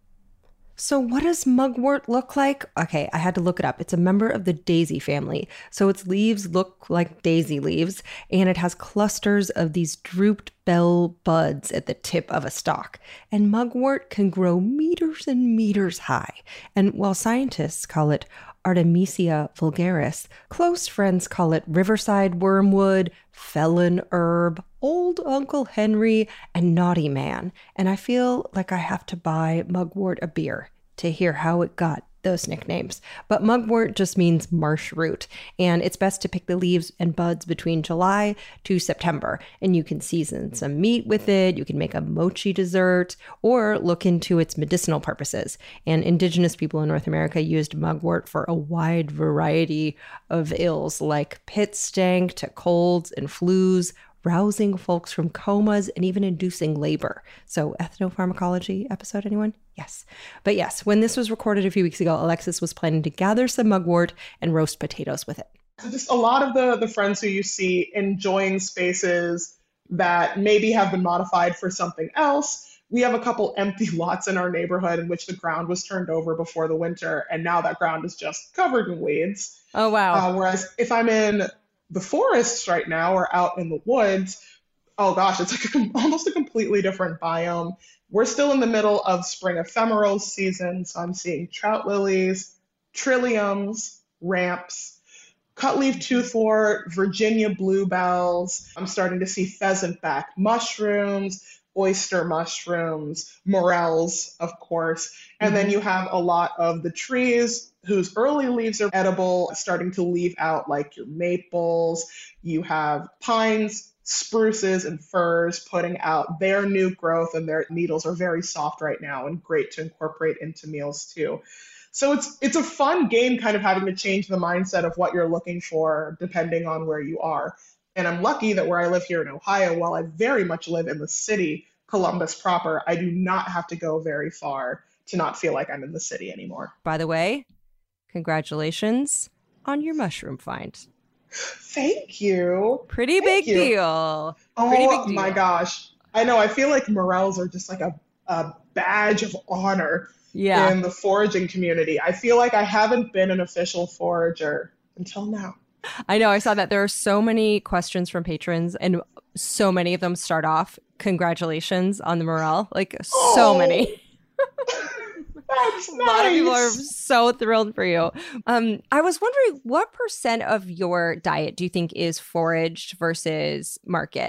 So what does mugwort look like? Okay, I had to look it up. It's a member of the daisy family. So its leaves look like daisy leaves, and it has clusters of these drooped bell buds at the tip of a stalk. And mugwort can grow meters and meters high. And while scientists call it Artemisia vulgaris, close friends call it riverside wormwood, felon herb, old Uncle Henry, and naughty man. And I feel like I have to buy mugwort a beer to hear how it got those nicknames. But mugwort just means marsh root, and it's best to pick the leaves and buds between July to September. And you can season some meat with it, you can make a mochi dessert, or look into its medicinal purposes. And indigenous people in North America used mugwort for a wide variety of ills, like pit stank to colds and flus, rousing folks from comas, and even inducing labor. So ethnopharmacology episode, anyone? Yes. But yes, when this was recorded a few weeks ago, Alexis was planning to gather some mugwort and roast potatoes with it. So just a lot of the friends who you see enjoying spaces that maybe have been modified for something else. We have a couple empty lots in our neighborhood in which the ground was turned over before the winter, and now that ground is just covered in weeds. Oh, wow. Whereas if I'm in the forests right now or out in the woods, oh gosh, it's like almost a completely different biome. We're still in the middle of spring ephemeral season, so I'm seeing trout lilies, trilliums, ramps, cutleaf toothwort, Virginia bluebells. I'm starting to see pheasantback mushrooms, oyster mushrooms, morels, of course. And then you have a lot of the trees whose early leaves are edible, starting to leave out, like your maples. You have pines, spruces, and firs putting out their new growth, and their needles are very soft right now and great to incorporate into meals too. So it's a fun game, kind of having to change the mindset of what you're looking for depending on where you are. And I'm lucky that where I live here in Ohio, while I very much live in the city, Columbus proper, I do not have to go very far to not feel like I'm in the city anymore. By the way, congratulations on your mushroom find. Thank you. Pretty big deal. Oh my gosh. I know. I feel like morels are just like a badge of honor in the foraging community. I feel like I haven't been an official forager until now. I know. I saw that there are so many questions from patrons, and so many of them start off, congratulations on the morel. Like, so many. That's nice. A lot of people are so thrilled for you. I was wondering, what % of your diet do you think is foraged versus market?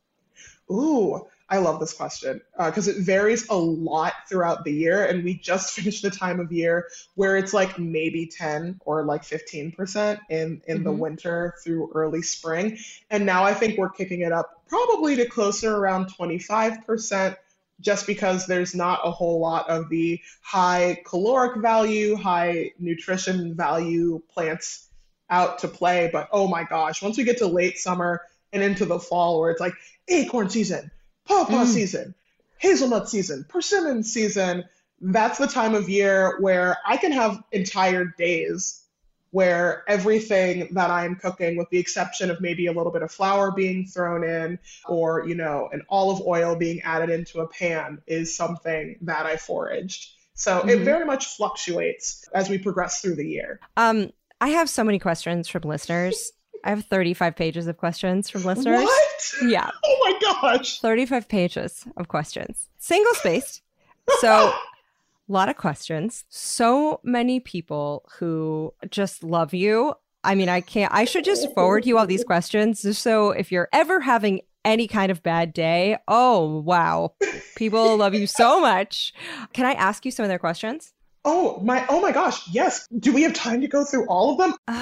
Ooh, I love this question because it varies a lot throughout the year. And we just finished the time of year where it's like maybe 10 or like 15% in the winter through early spring. And now I think we're kicking it up probably to closer around 25%. Just because there's not a whole lot of the high caloric value, high nutrition value plants out to play. But oh my gosh, once we get to late summer and into the fall where it's like acorn season, pawpaw season, hazelnut season, persimmon season, that's the time of year where I can have entire days where everything that I'm cooking, with the exception of maybe a little bit of flour being thrown in or, you know, an olive oil being added into a pan, is something that I foraged. So it very much fluctuates as we progress through the year. I have so many questions from listeners. I have 35 pages of questions from listeners. What? Yeah. Oh my gosh. 35 pages of questions. Single spaced. So a lot of questions. So many people who just love you. I mean, I should just forward you all these questions. So if you're ever having any kind of bad day, oh, wow. People love you so much. Can I ask you some of their questions? Oh my gosh. Yes. Do we have time to go through all of them?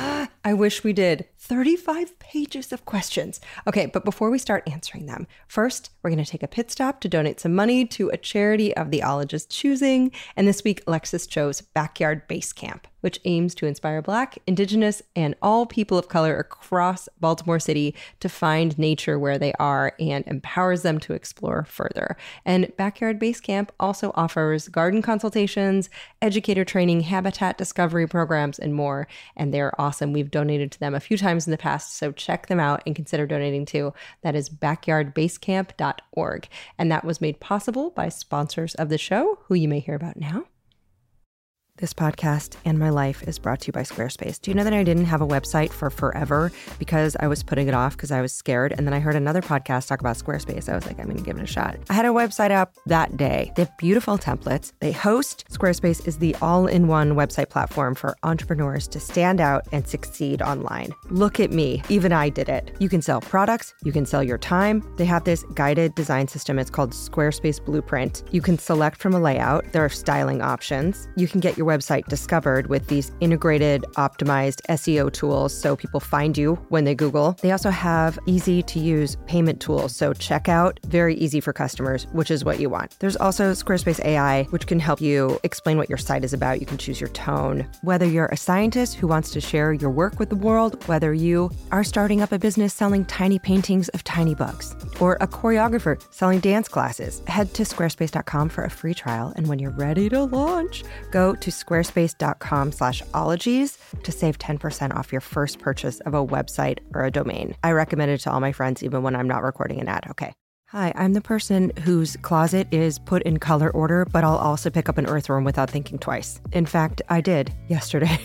I wish we did. 35 pages of questions. Okay, but before we start answering them, first, we're going to take a pit stop to donate some money to a charity of the ologist's choosing. And this week, Alexis chose Backyard Base Camp, which aims to inspire Black, Indigenous, and all people of color across Baltimore City to find nature where they are and empowers them to explore further. And Backyard Base Camp also offers garden consultations, educator training, habitat discovery programs, and more. And they're awesome. We've donated to them a few times in the past, so check them out and consider donating too. That is backyardbasecamp.org. And that was made possible by sponsors of the show, who you may hear about now. This podcast and my life is brought to you by Squarespace. Do you know that I didn't have a website for forever because I was putting it off because I was scared? And then I heard another podcast talk about Squarespace. I was like, I'm going to give it a shot. I had a website up that day. They have beautiful templates. They host. Squarespace is the all-in-one website platform for entrepreneurs to stand out and succeed online. Look at me. Even I did it. You can sell products. You can sell your time. They have this guided design system. It's called Squarespace Blueprint. You can select from a layout. There are styling options. You can get your website discovered with these integrated, optimized SEO tools so people find you when they Google. They also have easy-to-use payment tools, so checkout, very easy for customers, which is what you want. There's also Squarespace AI, which can help you explain what your site is about. You can choose your tone. Whether you're a scientist who wants to share your work with the world, whether you are starting up a business selling tiny paintings of tiny bugs, or a choreographer selling dance classes, head to squarespace.com for a free trial. And when you're ready to launch, go to squarespace.com/ologies to save 10% off your first purchase of a website or a domain. I recommend it to all my friends, even when I'm not recording an ad. Okay. Hi, I'm the person whose closet is put in color order, but I'll also pick up an earthworm without thinking twice. In fact, I did yesterday.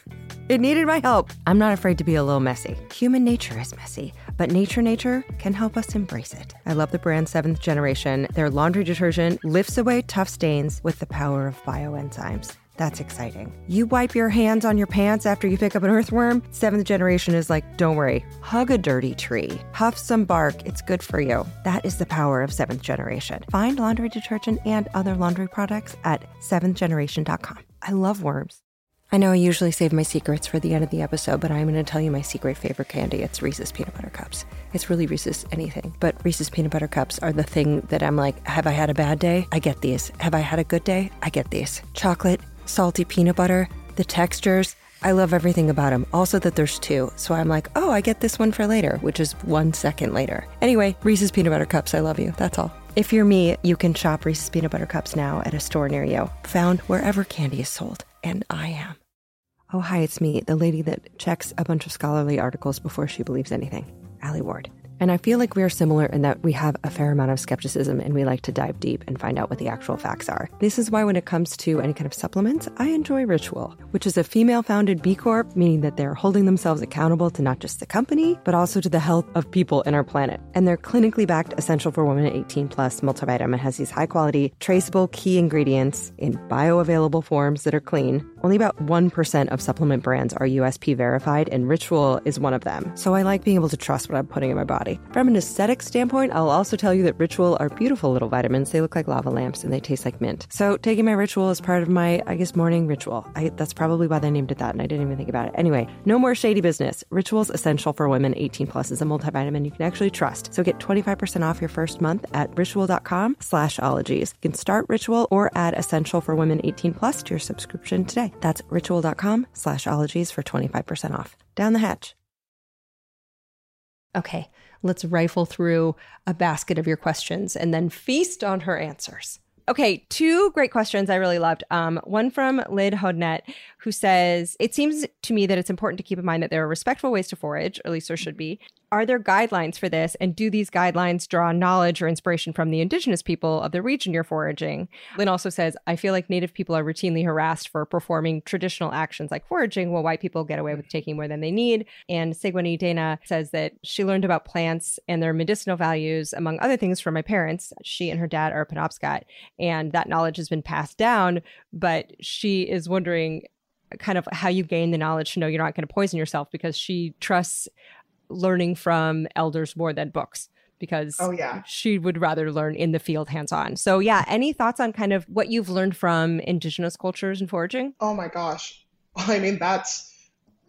It needed my help. I'm not afraid to be a little messy. Human nature is messy, but nature can help us embrace it. I love the brand 7th Generation. Their laundry detergent lifts away tough stains with the power of bioenzymes. That's exciting. You wipe your hands on your pants after you pick up an earthworm. 7th Generation is like, don't worry, hug a dirty tree, huff some bark, it's good for you. That is the power of 7th Generation. Find laundry detergent and other laundry products at 7thgeneration.com. I love worms. I know I usually save my secrets for the end of the episode, but I'm going to tell you my secret favorite candy. It's Reese's Peanut Butter Cups. It's really Reese's anything, but Reese's Peanut Butter Cups are the thing that I'm like, have I had a bad day? I get these. Have I had a good day? I get these. Chocolate, salty peanut butter, the textures. I love everything about them. Also that there's two. So I'm like, oh, I get this one for later, which is 1 second later. Anyway, Reese's Peanut Butter Cups. I love you. That's all. If you're me, you can shop Reese's Peanut Butter Cups now at a store near you. Found wherever candy is sold. And I am. Oh, hi, it's me, the lady that checks a bunch of scholarly articles before she believes anything. Allie Ward. And I feel like we are similar in that we have a fair amount of skepticism and we like to dive deep and find out what the actual facts are. This is why when it comes to any kind of supplements, I enjoy Ritual, which is a female-founded B Corp, meaning that they're holding themselves accountable to not just the company, but also to the health of people in our planet. And their clinically backed Essential for Women 18 Plus multivitamin has these high-quality, traceable key ingredients in bioavailable forms that are clean. Only about 1% of supplement brands are USP verified, and Ritual is one of them. So I like being able to trust what I'm putting in my body. From an aesthetic standpoint, I'll also tell you that Ritual are beautiful little vitamins. They look like lava lamps and they taste like mint. So taking my Ritual is part of my, morning ritual. That's probably why they named it that, and I didn't even think about it. Anyway, no more shady business. Ritual's Essential for Women 18 Plus is a multivitamin you can actually trust. So get 25% off your first month at ritual.com/ologies. You can start Ritual or add Essential for Women 18 Plus to your subscription today. That's ritual.com/ologies for 25% off. Down the hatch. Okay, let's rifle through a basket of your questions and then feast on her answers. Okay, 2 great questions I really loved. One from Lyd Hodnet, who says, it seems to me that it's important to keep in mind that there are respectful ways to forage, or at least there should be. Are there guidelines for this? And do these guidelines draw knowledge or inspiration from the indigenous people of the region you're foraging? Lynn also says, I feel like Native people are routinely harassed for performing traditional actions like foraging, while white people get away with taking more than they need. And Segwini Dana says that she learned about plants and their medicinal values, among other things, from my parents. She and her dad are Penobscot, and that knowledge has been passed down, but she is wondering kind of how you gain the knowledge to know you're not going to poison yourself, because she trusts learning from elders more than books, because she would rather learn in the field hands-on. So yeah, any thoughts on kind of what you've learned from indigenous cultures and foraging? Oh my gosh. I mean, that's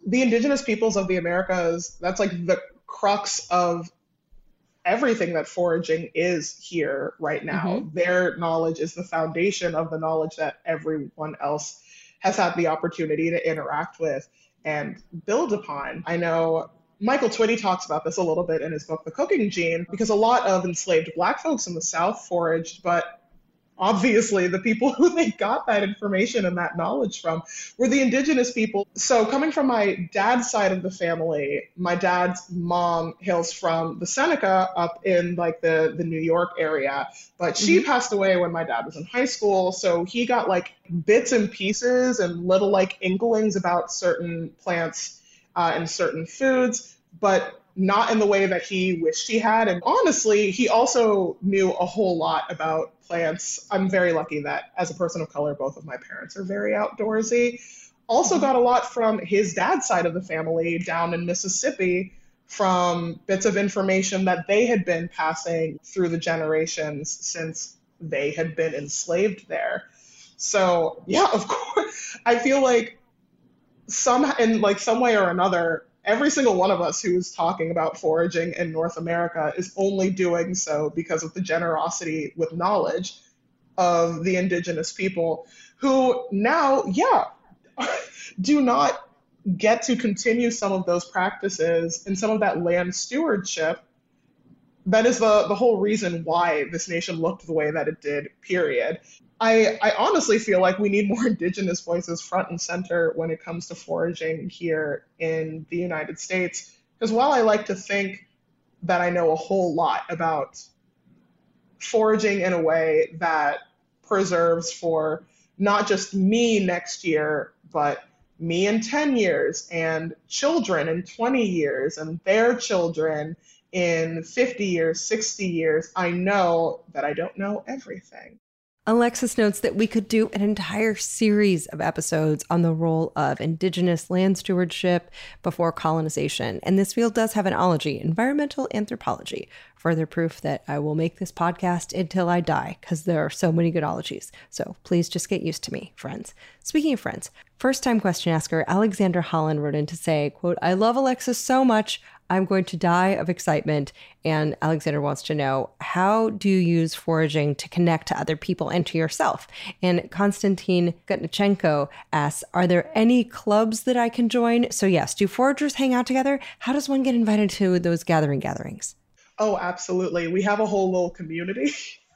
the indigenous peoples of the Americas, that's like the crux of everything that foraging is here right now. Their knowledge is the foundation of the knowledge that everyone else has had the opportunity to interact with and build upon. I know Michael Twitty talks about this a little bit in his book, The Cooking Gene, because a lot of enslaved Black folks in the South foraged, but obviously the people who they got that information and that knowledge from were the indigenous people. So coming from my dad's side of the family, my dad's mom hails from the Seneca up in like the New York area, but she passed away when my dad was in high school. So he got like bits and pieces and little like inklings about certain plants and certain foods, but not in the way that he wished he had. And honestly, he also knew a whole lot about plants. I'm very lucky that as a person of color, both of my parents are very outdoorsy. Also got a lot from his dad's side of the family down in Mississippi from bits of information that they had been passing through the generations since they had been enslaved there. So yeah, of course, I feel like in like some way or another, every single one of us who's talking about foraging in North America is only doing so because of the generosity with knowledge of the indigenous people who now, do not get to continue some of those practices and some of that land stewardship. That is the whole reason why this nation looked the way that it did, period. I honestly feel like we need more indigenous voices front and center when it comes to foraging here in the United States. Because while I like to think that I know a whole lot about foraging in a way that preserves for not just me next year, but me in 10 years and children in 20 years and their children in 50 years, 60 years, I know that I don't know everything. Alexis notes that we could do an entire series of episodes on the role of indigenous land stewardship before colonization. And this field does have an ology, environmental anthropology. Further proof that I will make this podcast until I die, because there are so many good ologies. So please just get used to me, friends. Speaking of friends, first-time question asker Alexander Holland wrote in to say, quote, I love Alexis so much, I'm going to die of excitement. And Alexander wants to know, how do you use foraging to connect to other people and to yourself? And Konstantin Gutnichenko asks, are there any clubs that I can join? So yes, do foragers hang out together? How does one get invited to those gatherings? Oh, absolutely. We have a whole little community.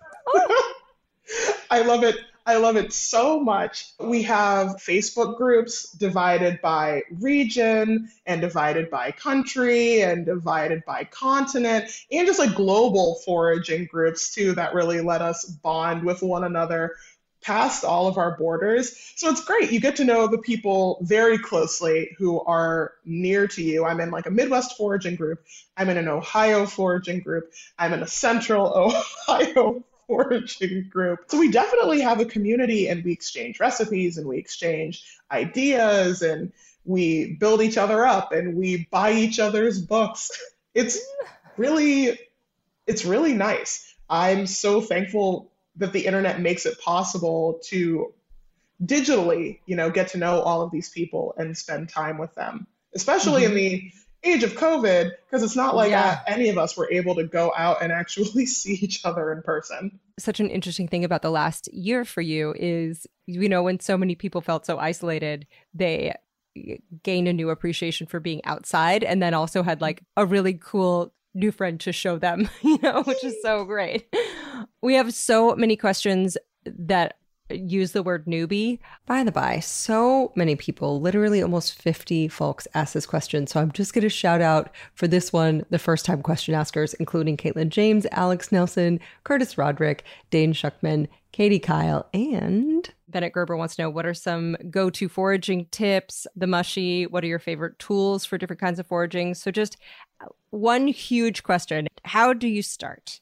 I love it. I love it so much. We have Facebook groups divided by region and divided by country and divided by continent, and just like global foraging groups too that really let us bond with one another past all of our borders. So it's great. You get to know the people very closely who are near to you. I'm in like a Midwest foraging group. I'm in an Ohio foraging group. I'm in a Central Ohio foraging group. So we definitely have a community, and we exchange recipes and we exchange ideas and we build each other up and we buy each other's books. It's really nice. I'm so thankful that the internet makes it possible to digitally, get to know all of these people and spend time with them, especially in the age of COVID, because it's not like any of us were able to go out and actually see each other in person. Such an interesting thing about the last year for you is, when so many people felt so isolated, they gained a new appreciation for being outside, and then also had like a really cool new friend to show them, which is so great. We have so many questions that use the word newbie. By the by, so many people, literally almost 50 folks asked this question. So I'm just going to shout out for this one, the first time question askers, including Caitlin James, Alex Nelson, Curtis Roderick, Dane Shuckman, Katie Kyle, and Bennett Gerber wants to know, what are some go-to foraging tips? The mushy, what are your favorite tools for different kinds of foraging? So just one huge question. How do you start?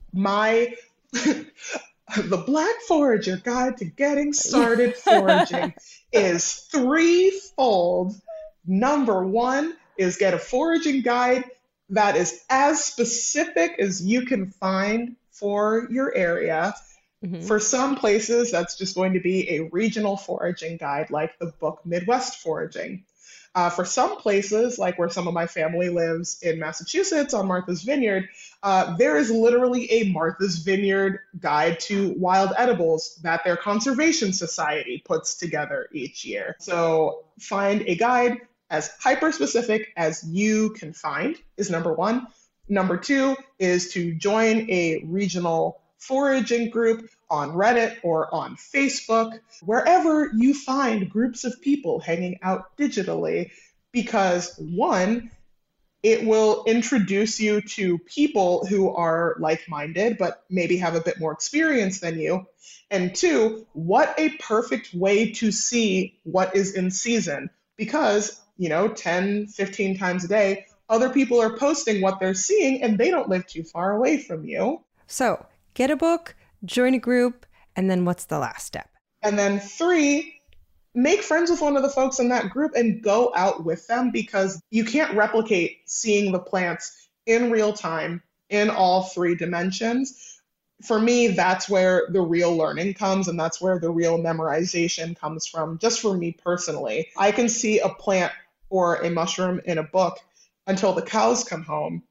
The Black Forager Guide to Getting Started Foraging is threefold. Number one is get a foraging guide that is as specific as you can find for your area. For some places, that's just going to be a regional foraging guide like the book Midwest Foraging. For some places, like where some of my family lives in Massachusetts on Martha's Vineyard, there is literally a Martha's Vineyard guide to wild edibles that their conservation society puts together each year. So find a guide as hyper-specific as you can find is number one. Number two is to join a regional foraging group on Reddit or on Facebook, wherever you find groups of people hanging out digitally, because one, it will introduce you to people who are like-minded, but maybe have a bit more experience than you. And two, what a perfect way to see what is in season, because, 10, 15 times a day, other people are posting what they're seeing and they don't live too far away from you. So get a book, join a group, and then what's the last step? And then three, make friends with one of the folks in that group and go out with them, because you can't replicate seeing the plants in real time in all three dimensions. For me, that's where the real learning comes, and that's where the real memorization comes from. Just for me personally, I can see a plant or a mushroom in a book until the cows come home.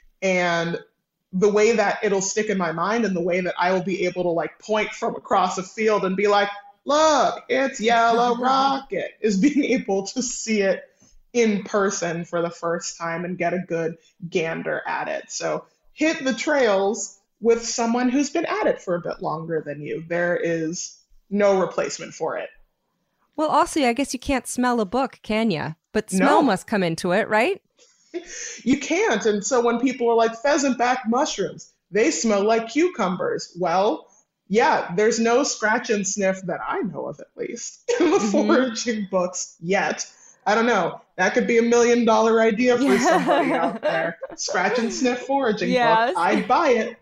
And the way that it'll stick in my mind and the way that I will be able to point from across a field and be like, look, it's Yellow Rocket, is being able to see it in person for the first time and get a good gander at it. So hit the trails with someone who's been at it for a bit longer than you. There is no replacement for it. Well, also, I guess you can't smell a book, can you? But smell must come into it, right? You can't. And so when people are like, pheasant back mushrooms, they smell like cucumbers. Well, yeah, there's no scratch and sniff that I know of, at least, in the foraging books yet. I don't know. That could be $1 million idea for somebody out there. Scratch and sniff foraging book. I'd buy it.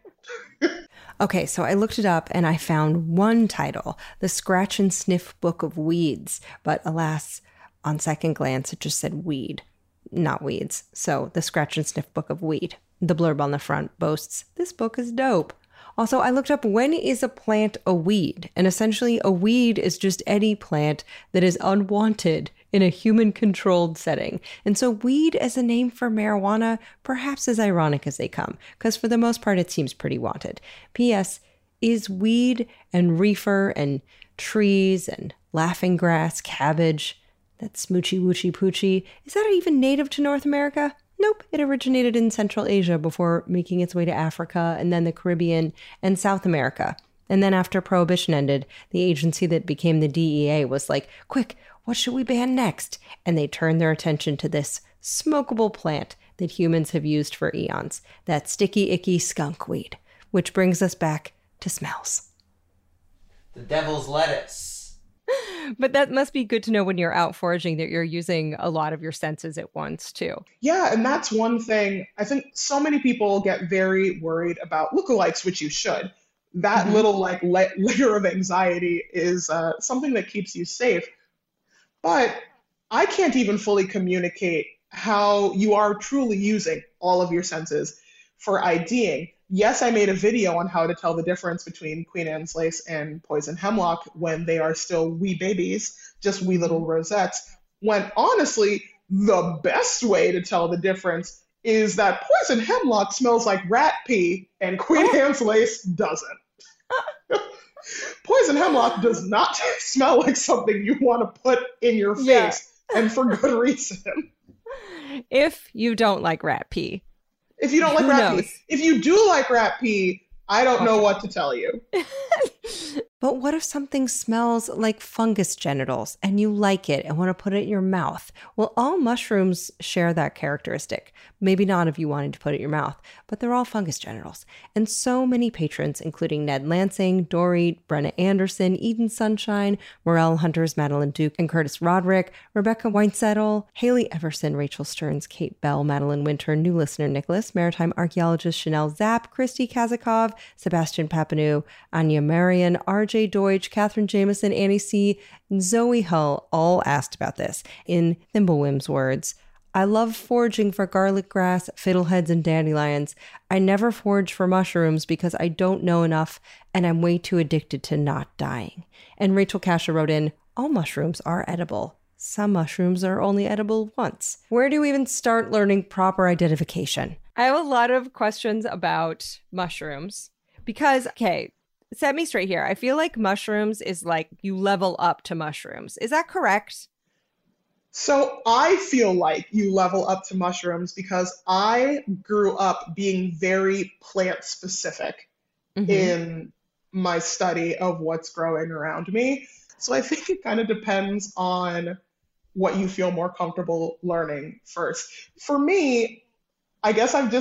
Okay, so I looked it up and I found one title, The Scratch and Sniff Book of Weeds. But alas, on second glance, it just said weed, not weeds. So The Scratch and Sniff Book of Weed. The blurb on the front boasts, this book is dope. Also, I looked up, when is a plant a weed? And essentially, a weed is just any plant that is unwanted in a human-controlled setting. And so weed as a name for marijuana, perhaps as ironic as they come, because for the most part, it seems pretty wanted. P.S. Is weed and reefer and trees and laughing grass, cabbage, that smoochy woochy poochie, is that even native to North America? Nope, it originated in Central Asia before making its way to Africa and then the Caribbean and South America. And then after Prohibition ended, the agency that became the DEA was like, quick, what should we ban next? And they turned their attention to this smokable plant that humans have used for eons, that sticky, icky skunk weed, which brings us back to smells. The devil's lettuce. But that must be good to know when you're out foraging, that you're using a lot of your senses at once, too. Yeah, and that's one thing. I think so many people get very worried about lookalikes, which you should. That little layer of anxiety is something that keeps you safe. But I can't even fully communicate how you are truly using all of your senses for IDing. Yes, I made a video on how to tell the difference between Queen Anne's lace and poison hemlock when they are still wee babies, just wee little rosettes, when honestly, the best way to tell the difference is that poison hemlock smells like rat pee and Queen Anne's lace doesn't. Poison hemlock does not smell like something you want to put in your face, and for good reason. If you don't like rat pee. If you don't like rat pee. If you do like rat pee, I don't know what to tell you. But what if something smells like fungus genitals and you like it and want to put it in your mouth? Well, all mushrooms share that characteristic. Maybe not if you wanted to put it in your mouth, but they're all fungus genitals. And so many patrons, including Ned Lansing, Dory, Brenna Anderson, Eden Sunshine, Morel Hunters, Madeline Duke, and Curtis Roderick, Rebecca Weinzettel, Haley Everson, Rachel Stearns, Kate Bell, Madeline Winter, new listener Nicholas, maritime archaeologist Chanel Zapp, Christy Kazakov, Sebastian Papineau, Anya Marion, RJ Deutsch, Catherine Jameson, Annie C., and Zoe Hull all asked about this. In Thimblewim's words, I love foraging for garlic grass, fiddleheads, and dandelions. I never forage for mushrooms because I don't know enough and I'm way too addicted to not dying. And Rachel Kasha wrote in, all mushrooms are edible. some mushrooms are only edible once. Where do we even start learning proper identification? I have a lot of questions about mushrooms because, okay, set me straight here. I feel like mushrooms is like you level up to mushrooms. Is that correct? So I feel like you level up to mushrooms because I grew up being very plant specific in my study of what's growing around me. So I think it kind of depends on what you feel more comfortable learning first. For me, I guess I've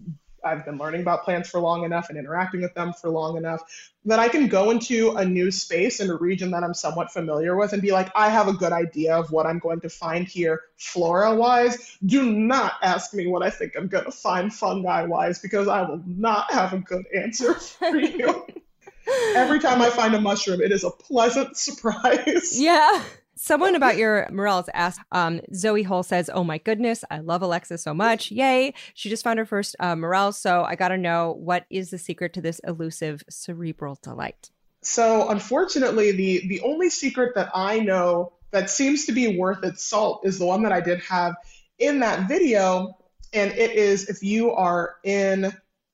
been learning about plants for long enough and interacting with them for long enough that I can go into a new space in a region that I'm somewhat familiar with and be like, I have a good idea of what I'm going to find here flora-wise. Do not ask me what I think I'm going to find fungi-wise because I will not have a good answer for you. Every time I find a mushroom, it is a pleasant surprise. Yeah. Someone about your morels asked, Zoe Hull says, oh my goodness, I love Alexa so much. Yay. She just found her first morel. So I got to know, what is the secret to this elusive cerebral delight? So unfortunately, the only secret that I know that seems to be worth its salt is the one that I did have in that video. And it is, if you are in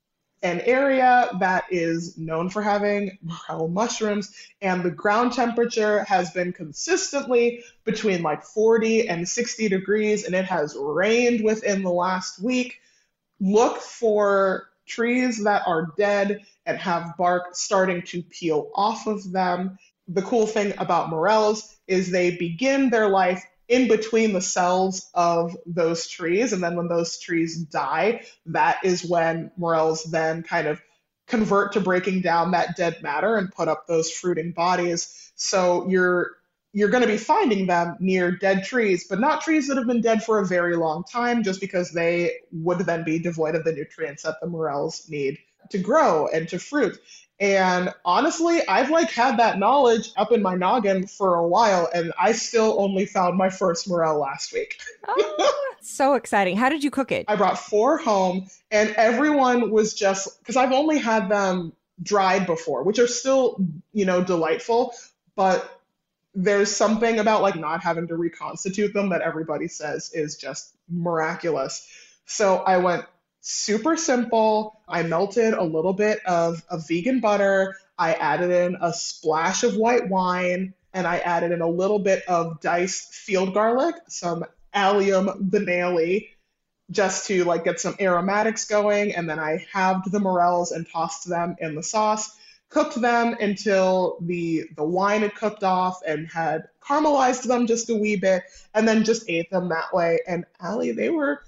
an area that is known for having morel mushrooms and the ground temperature has been consistently between like 40 and 60 degrees and it has rained within the last week, look for trees that are dead and have bark starting to peel off of them. The cool thing about morels is they begin their life in between the cells of those trees. And then when those trees die, that is when morels then kind of convert to breaking down that dead matter and put up those fruiting bodies. So you're going to be finding them near dead trees, but not trees that have been dead for a very long time, just because they would then be devoid of the nutrients that the morels need to grow and to fruit. And honestly, I've had that knowledge up in my noggin for a while, and I still only found my first morel last week. Oh, so exciting. How did you cook it? I brought 4 home, and everyone was just, because I've only had them dried before, which are still, delightful, but there's something about not having to reconstitute them that everybody says is just miraculous. So I went super simple. I melted a little bit of vegan butter. I added in a splash of white wine, and I added in a little bit of diced field garlic, some allium banale, just to get some aromatics going. And then I halved the morels and tossed them in the sauce, cooked them until the wine had cooked off and had caramelized them just a wee bit, and then just ate them that way. And Allie, they were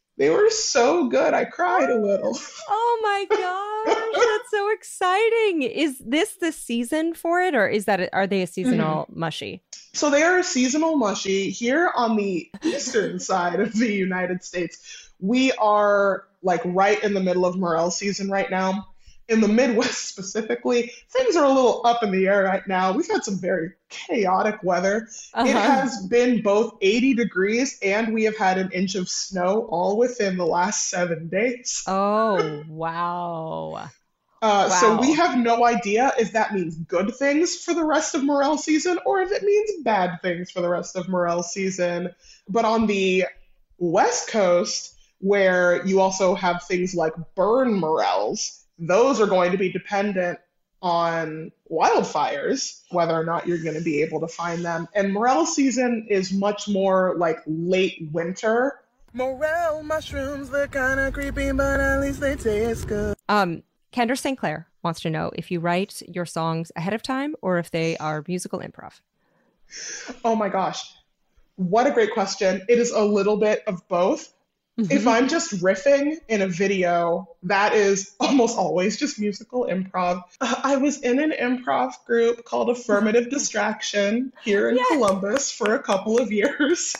so good. I cried a little. Oh my gosh, that's so exciting. Is this the season for it, or are they a seasonal mushy? So they are a seasonal mushy. Here on the eastern side of the United States, we are right in the middle of morel season right now. In the Midwest specifically, things are a little up in the air right now. We've had some very chaotic weather. It has been both 80 degrees and we have had an inch of snow all within the last 7 days. Oh, wow. So we have no idea if that means good things for the rest of morel season or if it means bad things for the rest of morel season. But on the West Coast, where you also have things like burn morels, those are going to be dependent on wildfires, whether or not you're going to be able to find them. And morel season is much more late winter. Morel mushrooms, they're kind of creepy, but at least they taste good. Kendra St. Clair wants to know if you write your songs ahead of time or if they are musical improv. Oh my gosh. What a great question. It is a little bit of both. If I'm just riffing in a video, that is almost always just musical improv. I was in an improv group called Affirmative Distraction here in Columbus for a couple of years.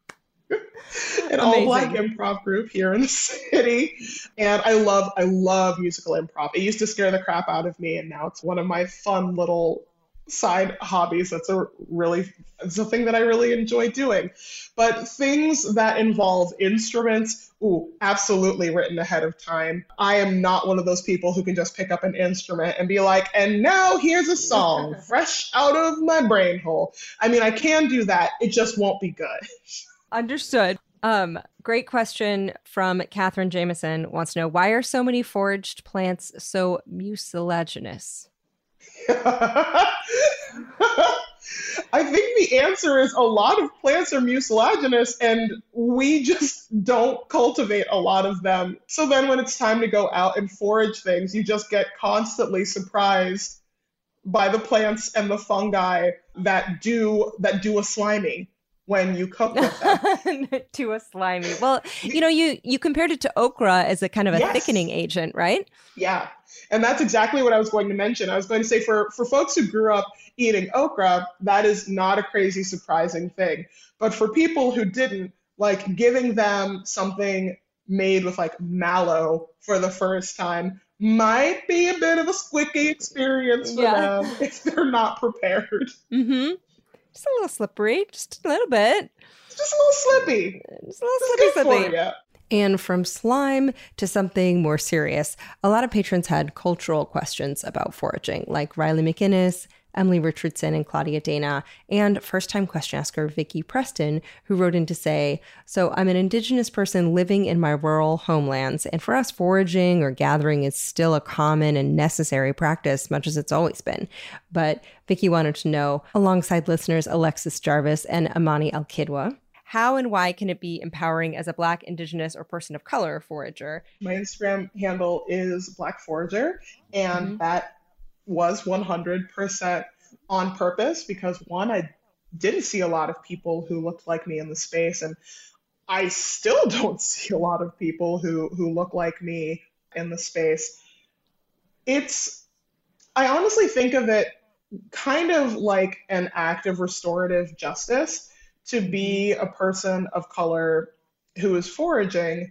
An all-black improv group here in the city. And I love musical improv. It used to scare the crap out of me, and now it's one of my fun little side hobbies. It's a thing that I really enjoy doing. But things that involve instruments, absolutely written ahead of time. I am not one of those people who can just pick up an instrument and be like, and now here's a song fresh out of my brain hole. I mean, I can do that. It just won't be good. Understood. Great question from Catherine Jameson. Wants to know, why are so many foraged plants so mucilaginous? I think the answer is a lot of plants are mucilaginous and we just don't cultivate a lot of them. So then when it's time to go out and forage things, you just get constantly surprised by the plants and the fungi that do a slimy when you cook with them. To a slimy. Well, you compared it to okra as a kind of a thickening agent, right? Yeah. And that's exactly what I was going to mention. I was going to say for folks who grew up eating okra, that is not a crazy surprising thing. But for people who didn't, like giving them something made with like mallow for the first time might be a bit of a squicky experience for them if they're not prepared. Mm-hmm. Just a little slippery, just a little bit. Just a little slippy. Just a little slippy. And from slime to something more serious, a lot of patrons had cultural questions about foraging, like Riley McInnes, Emily Richardson, and Claudia Dana, and first-time question asker Vicky Preston, who wrote in to say, so I'm an Indigenous person living in my rural homelands, and for us, foraging or gathering is still a common and necessary practice, much as it's always been. But Vicky wanted to know, alongside listeners Alexis Jarvis and Amani Al-Kidwa, how and why can it be empowering as a Black, Indigenous, or person of color forager? My Instagram handle is Black Forager, and that was 100% on purpose because, one, I didn't see a lot of people who looked like me in the space, and I still don't see a lot of people who look like me in the space. I honestly think of it kind of like an act of restorative justice to be a person of color who is foraging,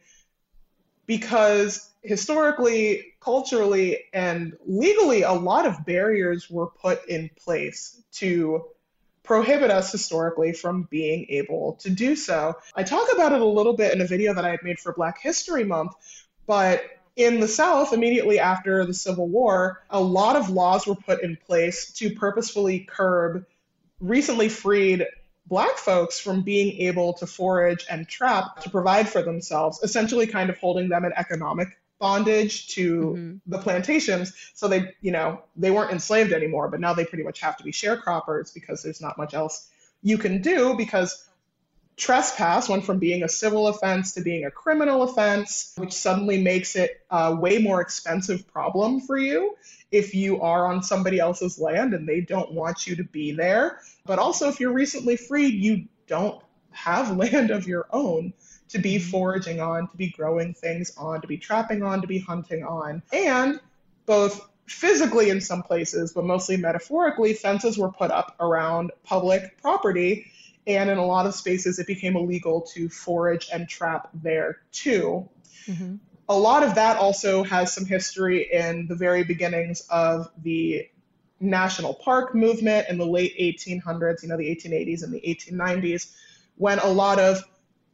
because historically, culturally, and legally, a lot of barriers were put in place to prohibit us historically from being able to do so. I talk about it a little bit in a video that I had made for Black History Month, but in the South, immediately after the Civil War, a lot of laws were put in place to purposefully curb recently freed Black folks from being able to forage and trap to provide for themselves, essentially kind of holding them in economic bondage to the plantations. So they weren't enslaved anymore, but now they pretty much have to be sharecroppers because there's not much else you can do, because trespass went from being a civil offense to being a criminal offense, which suddenly makes it a way more expensive problem for you if you are on somebody else's land and they don't want you to be there. But also, if you're recently freed, you don't have land of your own to be foraging on, to be growing things on, to be trapping on, to be hunting on. And both physically in some places, but mostly metaphorically, fences were put up around public property. And in a lot of spaces, it became illegal to forage and trap there too. Mm-hmm. A lot of that also has some history in the very beginnings of the national park movement in the late 1800s, the 1880s and the 1890s, when a lot of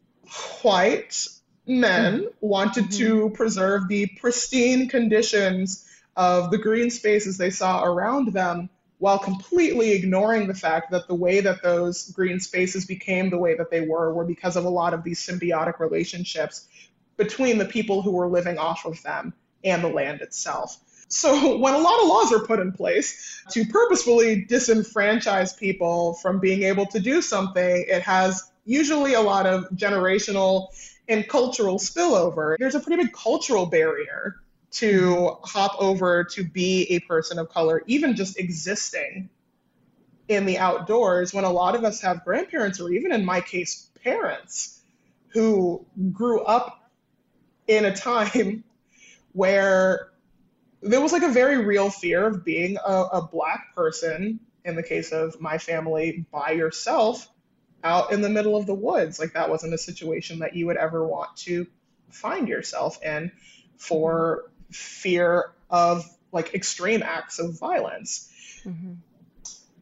white men wanted to preserve the pristine conditions of the green spaces they saw around them, while completely ignoring the fact that the way that those green spaces became the way that they were because of a lot of these symbiotic relationships between the people who were living off of them and the land itself. So when a lot of laws are put in place to purposefully disenfranchise people from being able to do something, it has usually a lot of generational and cultural spillover. There's a pretty big cultural barrier to hop over to be a person of color, even just existing in the outdoors, when a lot of us have grandparents, or even in my case, parents, who grew up in a time where there was like a very real fear of being a Black person, in the case of my family, by yourself out in the middle of the woods. Like, that wasn't a situation that you would ever want to find yourself in, for fear of like extreme acts of violence. Mm-hmm.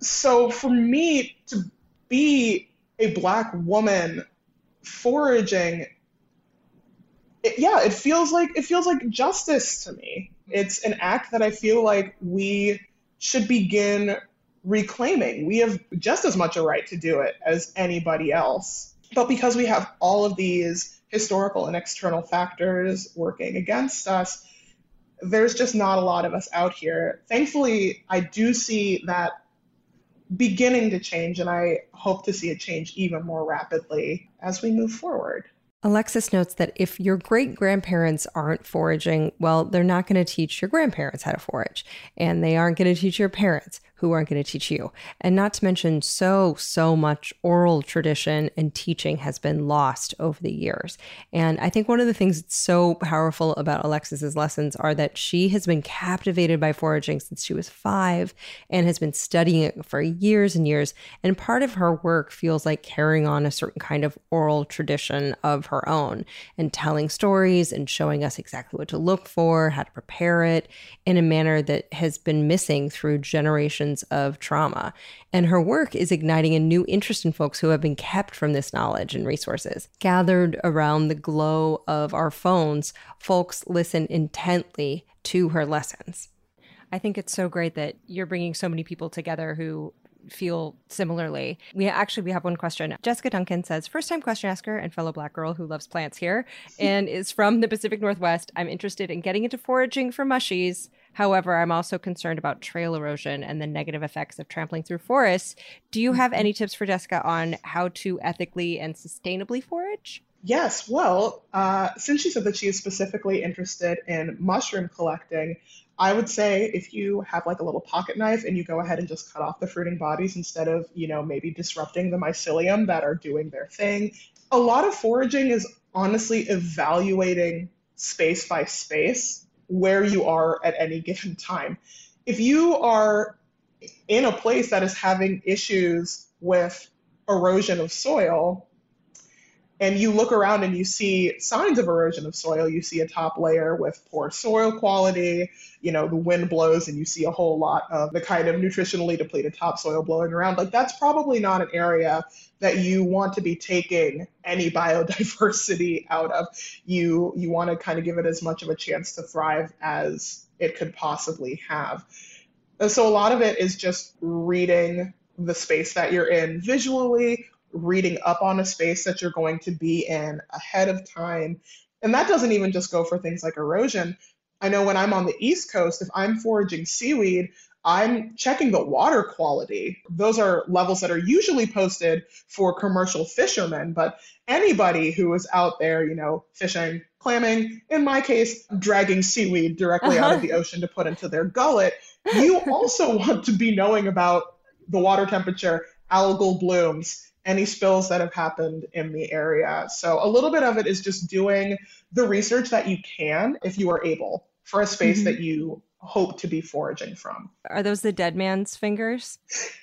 So for me to be a Black woman foraging, it feels like justice to me. It's an act that I feel like we should begin reclaiming. We have just as much a right to do it as anybody else. But because we have all of these historical and external factors working against us, there's just not a lot of us out here. Thankfully, I do see that beginning to change, and I hope to see it change even more rapidly as we move forward. Alexis notes that if your great-grandparents aren't foraging, well, they're not going to teach your grandparents how to forage. And they aren't going to teach your parents, who aren't going to teach you. And not to mention so much oral tradition and teaching has been lost over the years. And I think one of the things that's so powerful about Alexis's lessons are that she has been captivated by foraging since she was 5 and has been studying it for years and years. And part of her work feels like carrying on a certain kind of oral tradition of her own and telling stories and showing us exactly what to look for, how to prepare it in a manner that has been missing through generations of trauma. And her work is igniting a new interest in folks who have been kept from this knowledge and resources. Gathered around the glow of our phones, folks listen intently to her lessons. I think it's so great that you're bringing so many people together who feel similarly. We have one question. Jessica Duncan says, first-time question asker and fellow Black girl who loves plants here and is from the Pacific Northwest. I'm interested in getting into foraging for mushies. However, I'm also concerned about trail erosion and the negative effects of trampling through forests. Do you have any tips for Jessica on how to ethically and sustainably forage? Yes, well, since she said that she is specifically interested in mushroom collecting, I would say if you have like a little pocket knife and you go ahead and just cut off the fruiting bodies instead of, maybe disrupting the mycelium that are doing their thing. A lot of foraging is honestly evaluating space by space where you are at any given time. If you are in a place that is having issues with erosion of soil, and you look around and you see signs of erosion of soil, you see a top layer with poor soil quality, the wind blows and you see a whole lot of the kind of nutritionally depleted topsoil blowing around, like that's probably not an area that you want to be taking any biodiversity out of. You want to kind of give it as much of a chance to thrive as it could possibly have. So a lot of it is just reading the space that you're in visually, reading up on a space that you're going to be in ahead of time. And that doesn't even just go for things like erosion. I know when I'm on the East Coast, if I'm foraging seaweed, I'm checking the water quality. Those are levels that are usually posted for commercial fishermen, but anybody who is out there, fishing, clamming, in my case, dragging seaweed directly out of the ocean to put into their gullet, you also want to be knowing about the water temperature, algal blooms, any spills that have happened in the area. So a little bit of it is just doing the research that you can, if you are able, for a space that you hope to be foraging from. Are those the dead man's fingers?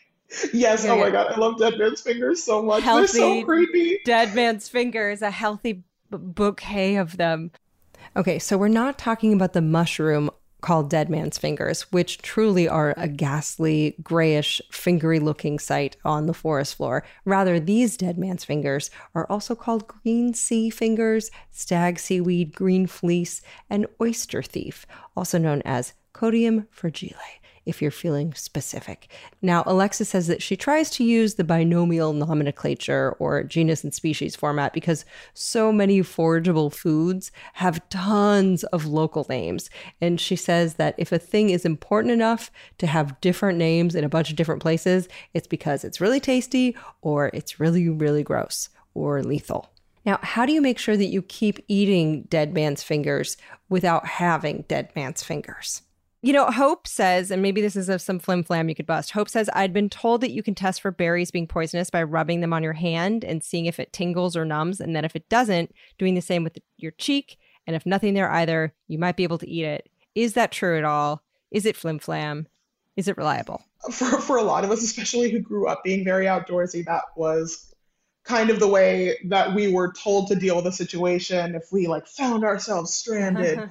Yes. Yeah, oh my God. I love dead man's fingers so much. They're so creepy. Dead man's fingers, a healthy bouquet of them. Okay, so we're not talking about the mushroom called dead man's fingers, which truly are a ghastly, grayish, fingery-looking sight on the forest floor. Rather, these dead man's fingers are also called green sea fingers, stag seaweed, green fleece, and oyster thief, also known as Codium fragile, if you're feeling specific. Now, Alexis says that she tries to use the binomial nomenclature or genus and species format because so many forageable foods have tons of local names. And she says that if a thing is important enough to have different names in a bunch of different places, it's because it's really tasty or it's really, really gross or lethal. Now, how do you make sure that you keep eating dead man's fingers without having dead man's fingers? Hope says, and maybe this is some flim flam you could bust. Hope says, I'd been told that you can test for berries being poisonous by rubbing them on your hand and seeing if it tingles or numbs. And then if it doesn't, doing the same with your cheek. And if nothing there either, you might be able to eat it. Is that true at all? Is it flim flam? Is it reliable? For a lot of us, especially who grew up being very outdoorsy, that was kind of the way that we were told to deal with a situation if we found ourselves stranded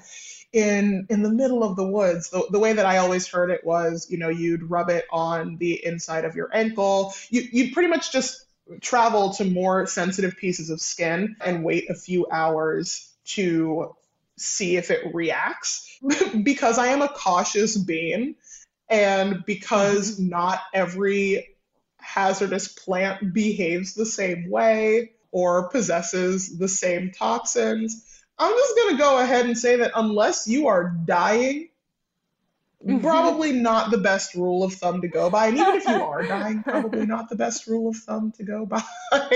in the middle of the woods. The way that I always heard it was, you'd rub it on the inside of your ankle. You'd pretty much just travel to more sensitive pieces of skin and wait a few hours to see if it reacts. Because I am a cautious being, and because not every hazardous plant behaves the same way or possesses the same toxins, I'm just going to go ahead and say that unless you are dying, probably not the best rule of thumb to go by. And even if you are dying, probably not the best rule of thumb to go by.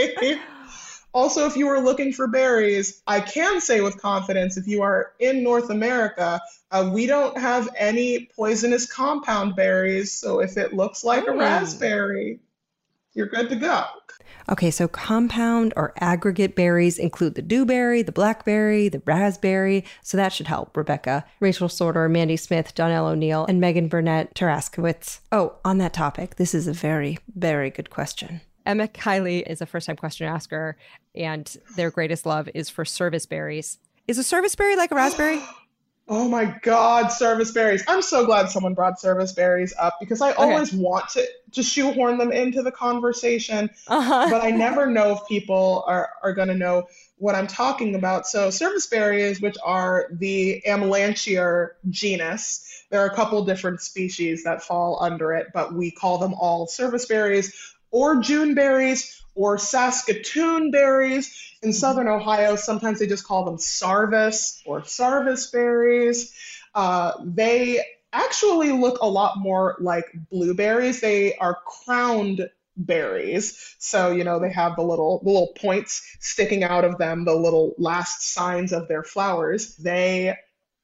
Also, if you are looking for berries, I can say with confidence, if you are in North America, we don't have any poisonous compound berries. So if it looks like a raspberry, you're good to go. Okay, so compound or aggregate berries include the dewberry, the blackberry, the raspberry. So that should help, Rebecca. Rachel Sorter, Mandy Smith, Donnell O'Neill, and Megan Burnett Taraskowitz. Oh, on that topic, this is a very, very good question. Emma Kiley is a first-time question asker, and their greatest love is for service berries. Is a service berry like a raspberry? Oh my God, service berries. I'm so glad someone brought service berries up because I always want to shoehorn them into the conversation, but I never know if people are going to know what I'm talking about. So service berries, which are the Amelanchier genus, there are a couple different species that fall under it, but we call them all service berries or June berries or Saskatoon berries. In Southern Ohio, sometimes they just call them Sarvis or Sarvis berries. They actually look a lot more like blueberries. They are crowned berries. So, they have the little points sticking out of them, the little last signs of their flowers. They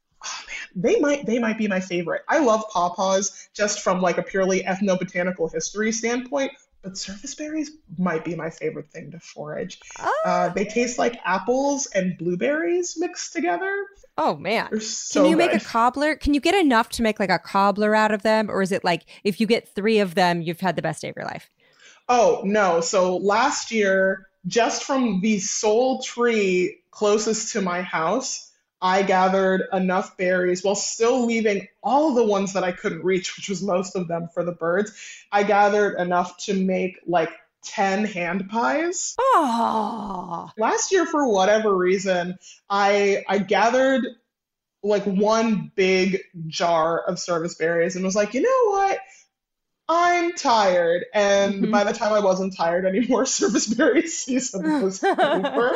might be my favorite. I love pawpaws just from like a purely ethnobotanical history standpoint. But service berries might be my favorite thing to forage. They taste like apples and blueberries mixed together. Oh, man. So Can you make a cobbler? Can you get enough to make like a cobbler out of them? Or is it like if you get 3 of them, you've had the best day of your life? Oh, no. So last year, just from the sole tree closest to my house, I gathered enough berries while still leaving all the ones that I couldn't reach, which was most of them for the birds. I gathered enough to make like 10 hand pies. Oh. Last year, for whatever reason, I gathered like one big jar of service berries and was like, you know what? I'm tired. And by the time I wasn't tired anymore, service berry season was over.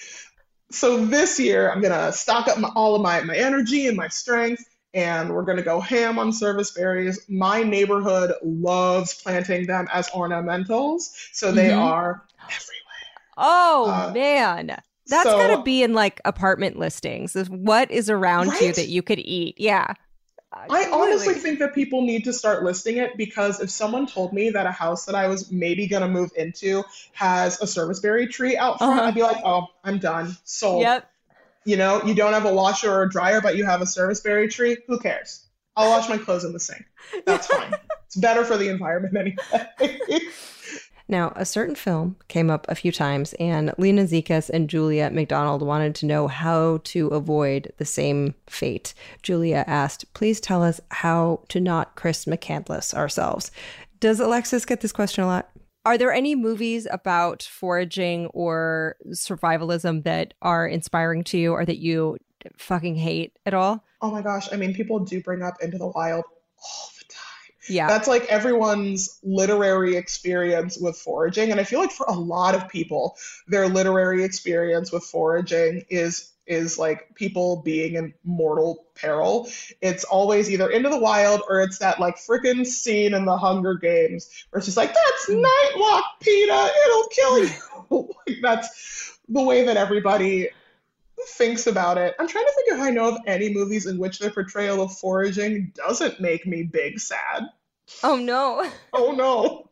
So this year, I'm going to stock up all of my energy and my strength, and we're going to go ham on service berries. My neighborhood loves planting them as ornamentals, so they are everywhere. Oh, man. That's got to be in like apartment listings. What is around you that you could eat? Yeah. I honestly think that people need to start listing it, because if someone told me that a house that I was maybe going to move into has a service berry tree out front, I'd be like, oh, I'm done. Sold. Yep. You don't have a washer or a dryer, but you have a service berry tree. Who cares? I'll wash my clothes in the sink. That's fine. It's better for the environment anyway. Now, a certain film came up a few times, and Lena Zekas and Julia McDonald wanted to know how to avoid the same fate. Julia asked, please tell us how to not Chris McCandless ourselves. Does Alexis get this question a lot? Are there any movies about foraging or survivalism that are inspiring to you or that you fucking hate at all? Oh my gosh. I mean, people do bring up Into the Wild all the time. Yeah. That's like everyone's literary experience with foraging. And I feel like for a lot of people, their literary experience with foraging is like people being in mortal peril. It's always either Into the Wild or it's that like freaking scene in the Hunger Games where it's just like, that's Nightlock, PETA, it'll kill you. Like, that's the way that everybody thinks about it. I'm trying to think if I know of any movies in which their portrayal of foraging doesn't make me big sad. Oh no. Oh no.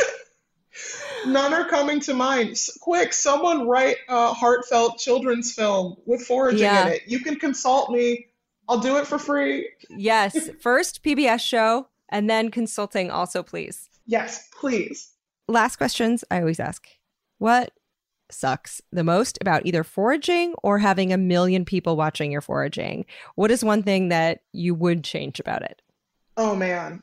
None are coming to mind. Quick, someone write a heartfelt children's film with foraging in it. You can consult me. I'll do it for free. Yes. First PBS show and then consulting also, please. Yes, please. Last questions I always ask. What sucks the most about either foraging or having a million people watching your foraging? What is one thing that you would change about it? Oh, man.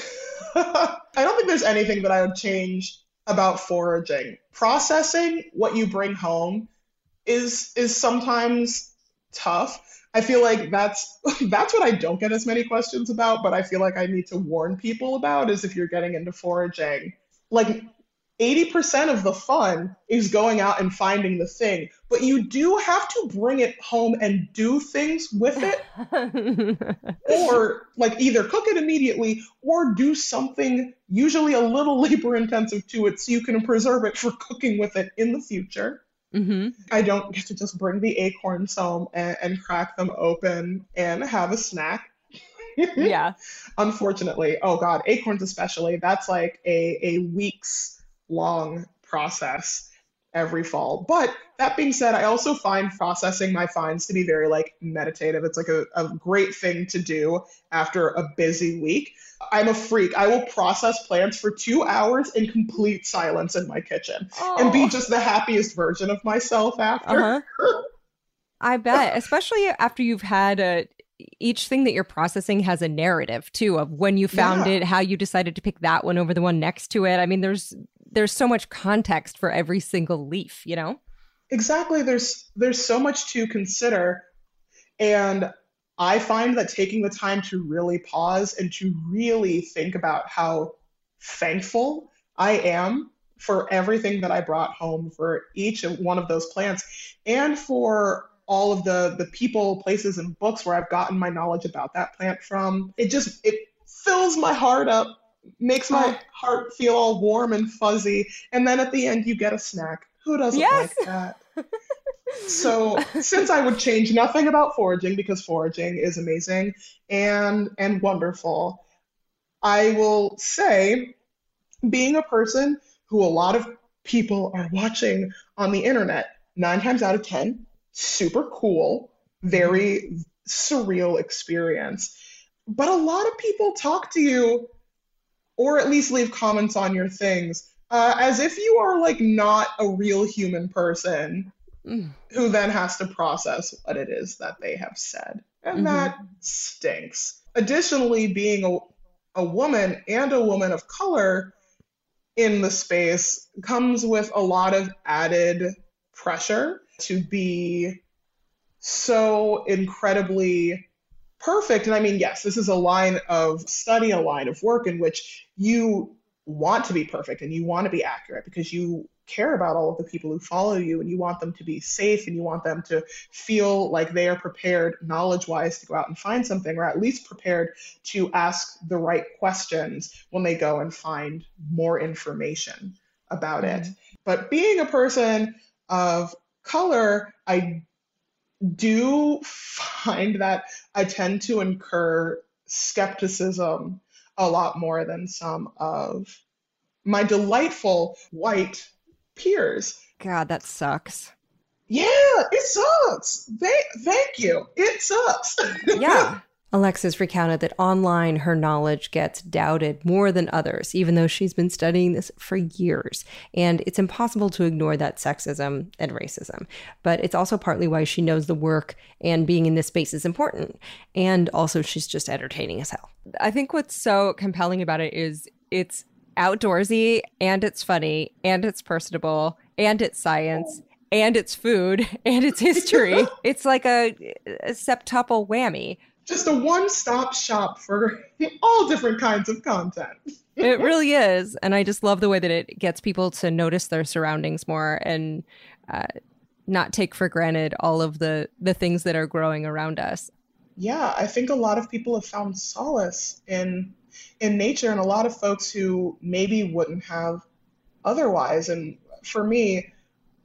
I don't think there's anything that I would change about foraging. Processing what you bring home is sometimes tough. I feel like that's what I don't get as many questions about, but I feel like I need to warn people about is if you're getting into foraging. Like 80% of the fun is going out and finding the thing, but you do have to bring it home and do things with it, or like either cook it immediately or do something usually a little labor intensive to it so you can preserve it for cooking with it in the future. Mm-hmm. I don't get to just bring the acorns home and crack them open and have a snack. Yeah. Unfortunately. Oh God, acorns especially. That's like a weeks long process every fall. But that being said, I also find processing my finds to be very like meditative. It's like a great thing to do after a busy week. I'm a freak. I will process plants for 2 hours in complete silence in my kitchen and be just the happiest version of myself after. I bet, especially after you've had each thing that you're processing has a narrative too of when you found it, how you decided to pick that one over the one next to it. I mean, there's so much context for every single leaf, you know? Exactly. There's so much to consider. And I find that taking the time to really pause and to really think about how thankful I am for everything that I brought home for each one of those plants and for all of the people, places, and books where I've gotten my knowledge about that plant from. It fills my heart up, makes my heart feel all warm and fuzzy. And then at the end, you get a snack. Who doesn't like that? So since I would change nothing about foraging because foraging is amazing and wonderful, I will say being a person who a lot of people are watching on the internet, 9 times out of 10, super cool, very surreal experience. But a lot of people talk to you or at least leave comments on your things as if you are like not a real human person who then has to process what it is that they have said. And that stinks. Additionally, being a woman and a woman of color in the space comes with a lot of added pressure to be so incredibly perfect. And I mean, yes, this is a line of study, a line of work in which you want to be perfect and you want to be accurate because you care about all of the people who follow you and you want them to be safe and you want them to feel like they are prepared knowledge-wise to go out and find something, or at least prepared to ask the right questions when they go and find more information about it. But being a person of color, I do find that I tend to incur skepticism a lot more than some of my delightful white peers. God, that sucks. Yeah, it sucks. Thank you. It sucks. Yeah. Alexis recounted that online her knowledge gets doubted more than others, even though she's been studying this for years. And it's impossible to ignore that sexism and racism. But it's also partly why she knows the work and being in this space is important. And also she's just entertaining as hell. I think what's so compelling about it is it's outdoorsy and it's funny and it's personable and it's science and it's food and it's history. It's like a septuple whammy. Just a one-stop shop for all different kinds of content. It really is. And I just love the way that it gets people to notice their surroundings more and not take for granted all of the things that are growing around us. Yeah, I think a lot of people have found solace in nature and a lot of folks who maybe wouldn't have otherwise. And for me,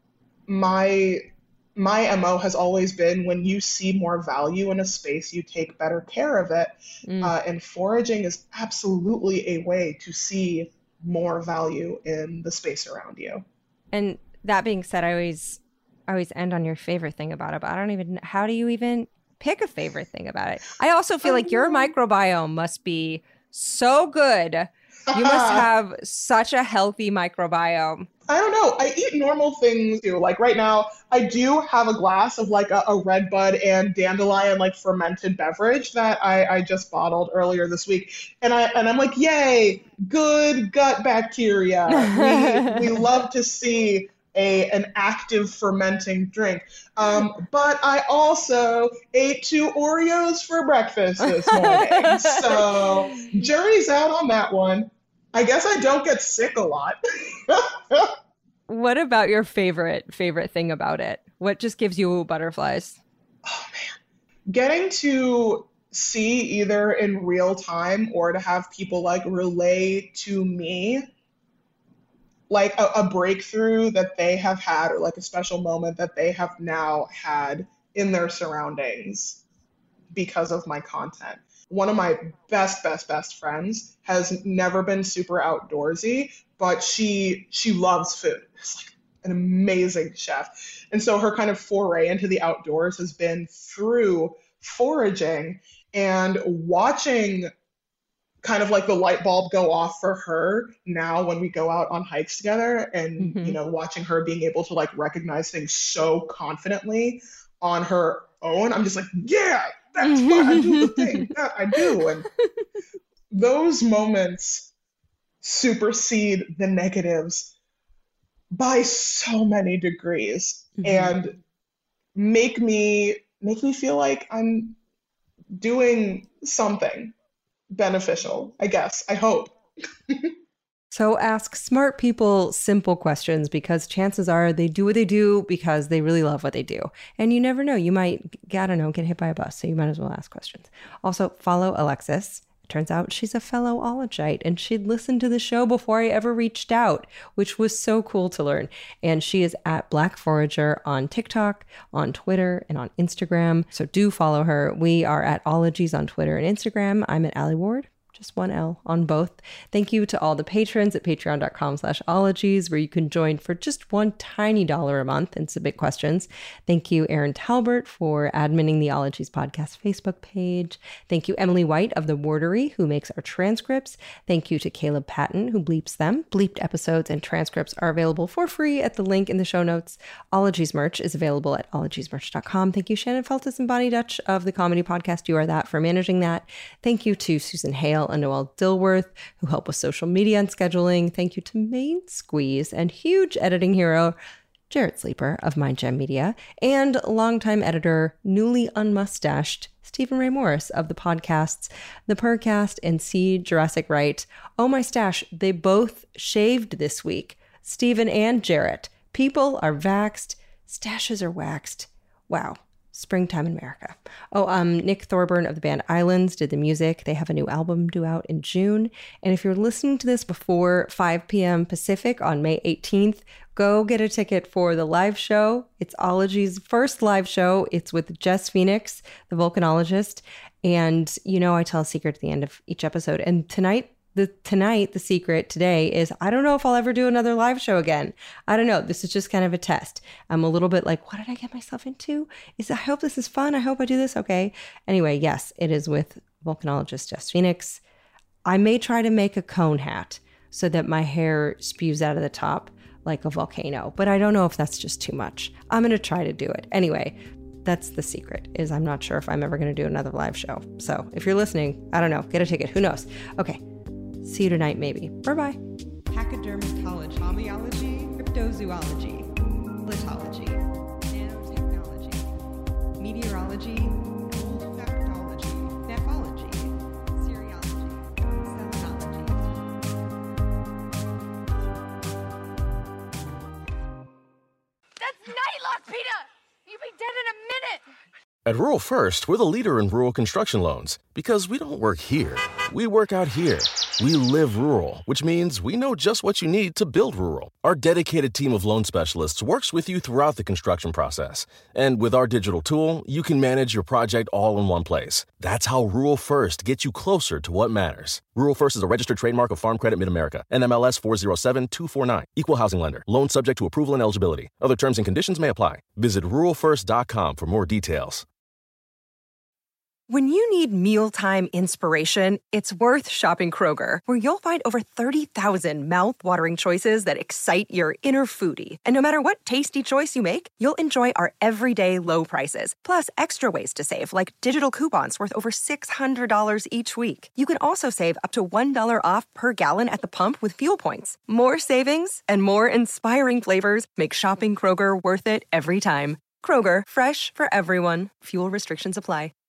my MO has always been when you see more value in a space, you take better care of it. And foraging is absolutely a way to see more value in the space around you. And that being said, I always end on your favorite thing about it, but I don't even know, how do you even pick a favorite thing about it? I also feel like your microbiome must be so good You must have such a healthy microbiome. I don't know. I eat normal things too. Like right now, I do have a glass of like a Red Bud and dandelion like fermented beverage that I just bottled earlier this week. And I'm like, yay, good gut bacteria. We love to see an active fermenting drink. But I also ate 2 Oreos for breakfast this morning. So jury's out on that one. I guess I don't get sick a lot. What about your favorite thing about it? What just gives you butterflies? Oh, man. Getting to see either in real time or to have people like relay to me like a breakthrough that they have had or like a special moment that they have now had in their surroundings because of my content. One of my best friends has never been super outdoorsy, but she loves food. It's like an amazing chef. And so her kind of foray into the outdoors has been through foraging and watching kind of like the light bulb go off for her now when we go out on hikes together and, you know, watching her being able to like recognize things so confidently on her own. I'm just like, yeah, that's what I do the thing that I do. And those moments supersede the negatives by so many degrees and make me feel like I'm doing something beneficial, I guess. I hope. So ask smart people simple questions because chances are they do what they do because they really love what they do. And you never know. You might, I don't know, get hit by a bus. So you might as well ask questions. Also, follow Alexis. It turns out she's a fellow ologite and she'd listened to the show before I ever reached out, which was so cool to learn. And she is at Black Forager on TikTok, on Twitter, and on Instagram. So do follow her. We are at Ologies on Twitter and Instagram. I'm at Allie Ward. Just one L on both. Thank you to all the patrons at patreon.com/ologies, where you can join for just $1 tiny a month and submit questions. Thank you, Aaron Talbert, for adminning the Ologies podcast Facebook page. Thank you, Emily White of The Wordery, who makes our transcripts. Thank you to Caleb Patton, who bleeps them. Bleeped episodes and transcripts are available for free at the link in the show notes. Ologies merch is available at ologiesmerch.com. Thank you, Shannon Feltus and Bonnie Dutch of the comedy podcast You Are That for managing that. Thank you to Susan Hale and Noelle Dilworth, who help with social media and scheduling. Thank you to Main Squeeze and huge editing hero, Jarrett Sleeper of MindJam Media, and longtime editor, newly unmustached, Stephen Ray Morris of the podcasts The Purrcast and See Jurassic Right. Oh my stash, they both shaved this week. Stephen and Jarrett. People are vaxxed. Stashes are waxed. Wow. Springtime in America. Oh, Nick Thorburn of the band Islands did the music. They have a new album due out in June. And if you're listening to this before 5 p.m. Pacific on May 18th, go get a ticket for the live show. It's Ologies' first live show. It's with Jess Phoenix, the volcanologist. And, you know, I tell a secret at the end of each episode. And tonight, the secret today is I don't know if I'll ever do another live show again. I don't know. This is just kind of a test. I'm a little bit like, what did I get myself into? I hope this is fun. I hope I do this. Okay. Anyway, yes, it is with volcanologist Jess Phoenix. I may try to make a cone hat so that my hair spews out of the top like a volcano, but I don't know if that's just too much. I'm going to try to do it. Anyway, that's the secret, is I'm not sure if I'm ever going to do another live show. So if you're listening, I don't know, get a ticket. Who knows? Okay. See you tonight, maybe. Bye-bye. Pachydermatology, homeology, cryptozoology, litology, nanotechnology, meteorology, olfactology, nephology, serology, cellology. That's Nightlock, Peter! You'll be dead in a minute! At Rural First, we're the leader in rural construction loans because we don't work here. We work out here. We live rural, which means we know just what you need to build rural. Our dedicated team of loan specialists works with you throughout the construction process. And with our digital tool, you can manage your project all in one place. That's how Rural First gets you closer to what matters. Rural First is a registered trademark of Farm Credit Mid-America, NMLS 407249. Equal housing lender. Loan subject to approval and eligibility. Other terms and conditions may apply. Visit ruralfirst.com for more details. When you need mealtime inspiration, it's worth shopping Kroger, where you'll find over 30,000 mouth-watering choices that excite your inner foodie. And no matter what tasty choice you make, you'll enjoy our everyday low prices, plus extra ways to save, like digital coupons worth over $600 each week. You can also save up to $1 off per gallon at the pump with fuel points. More savings and more inspiring flavors make shopping Kroger worth it every time. Kroger, fresh for everyone. Fuel restrictions apply.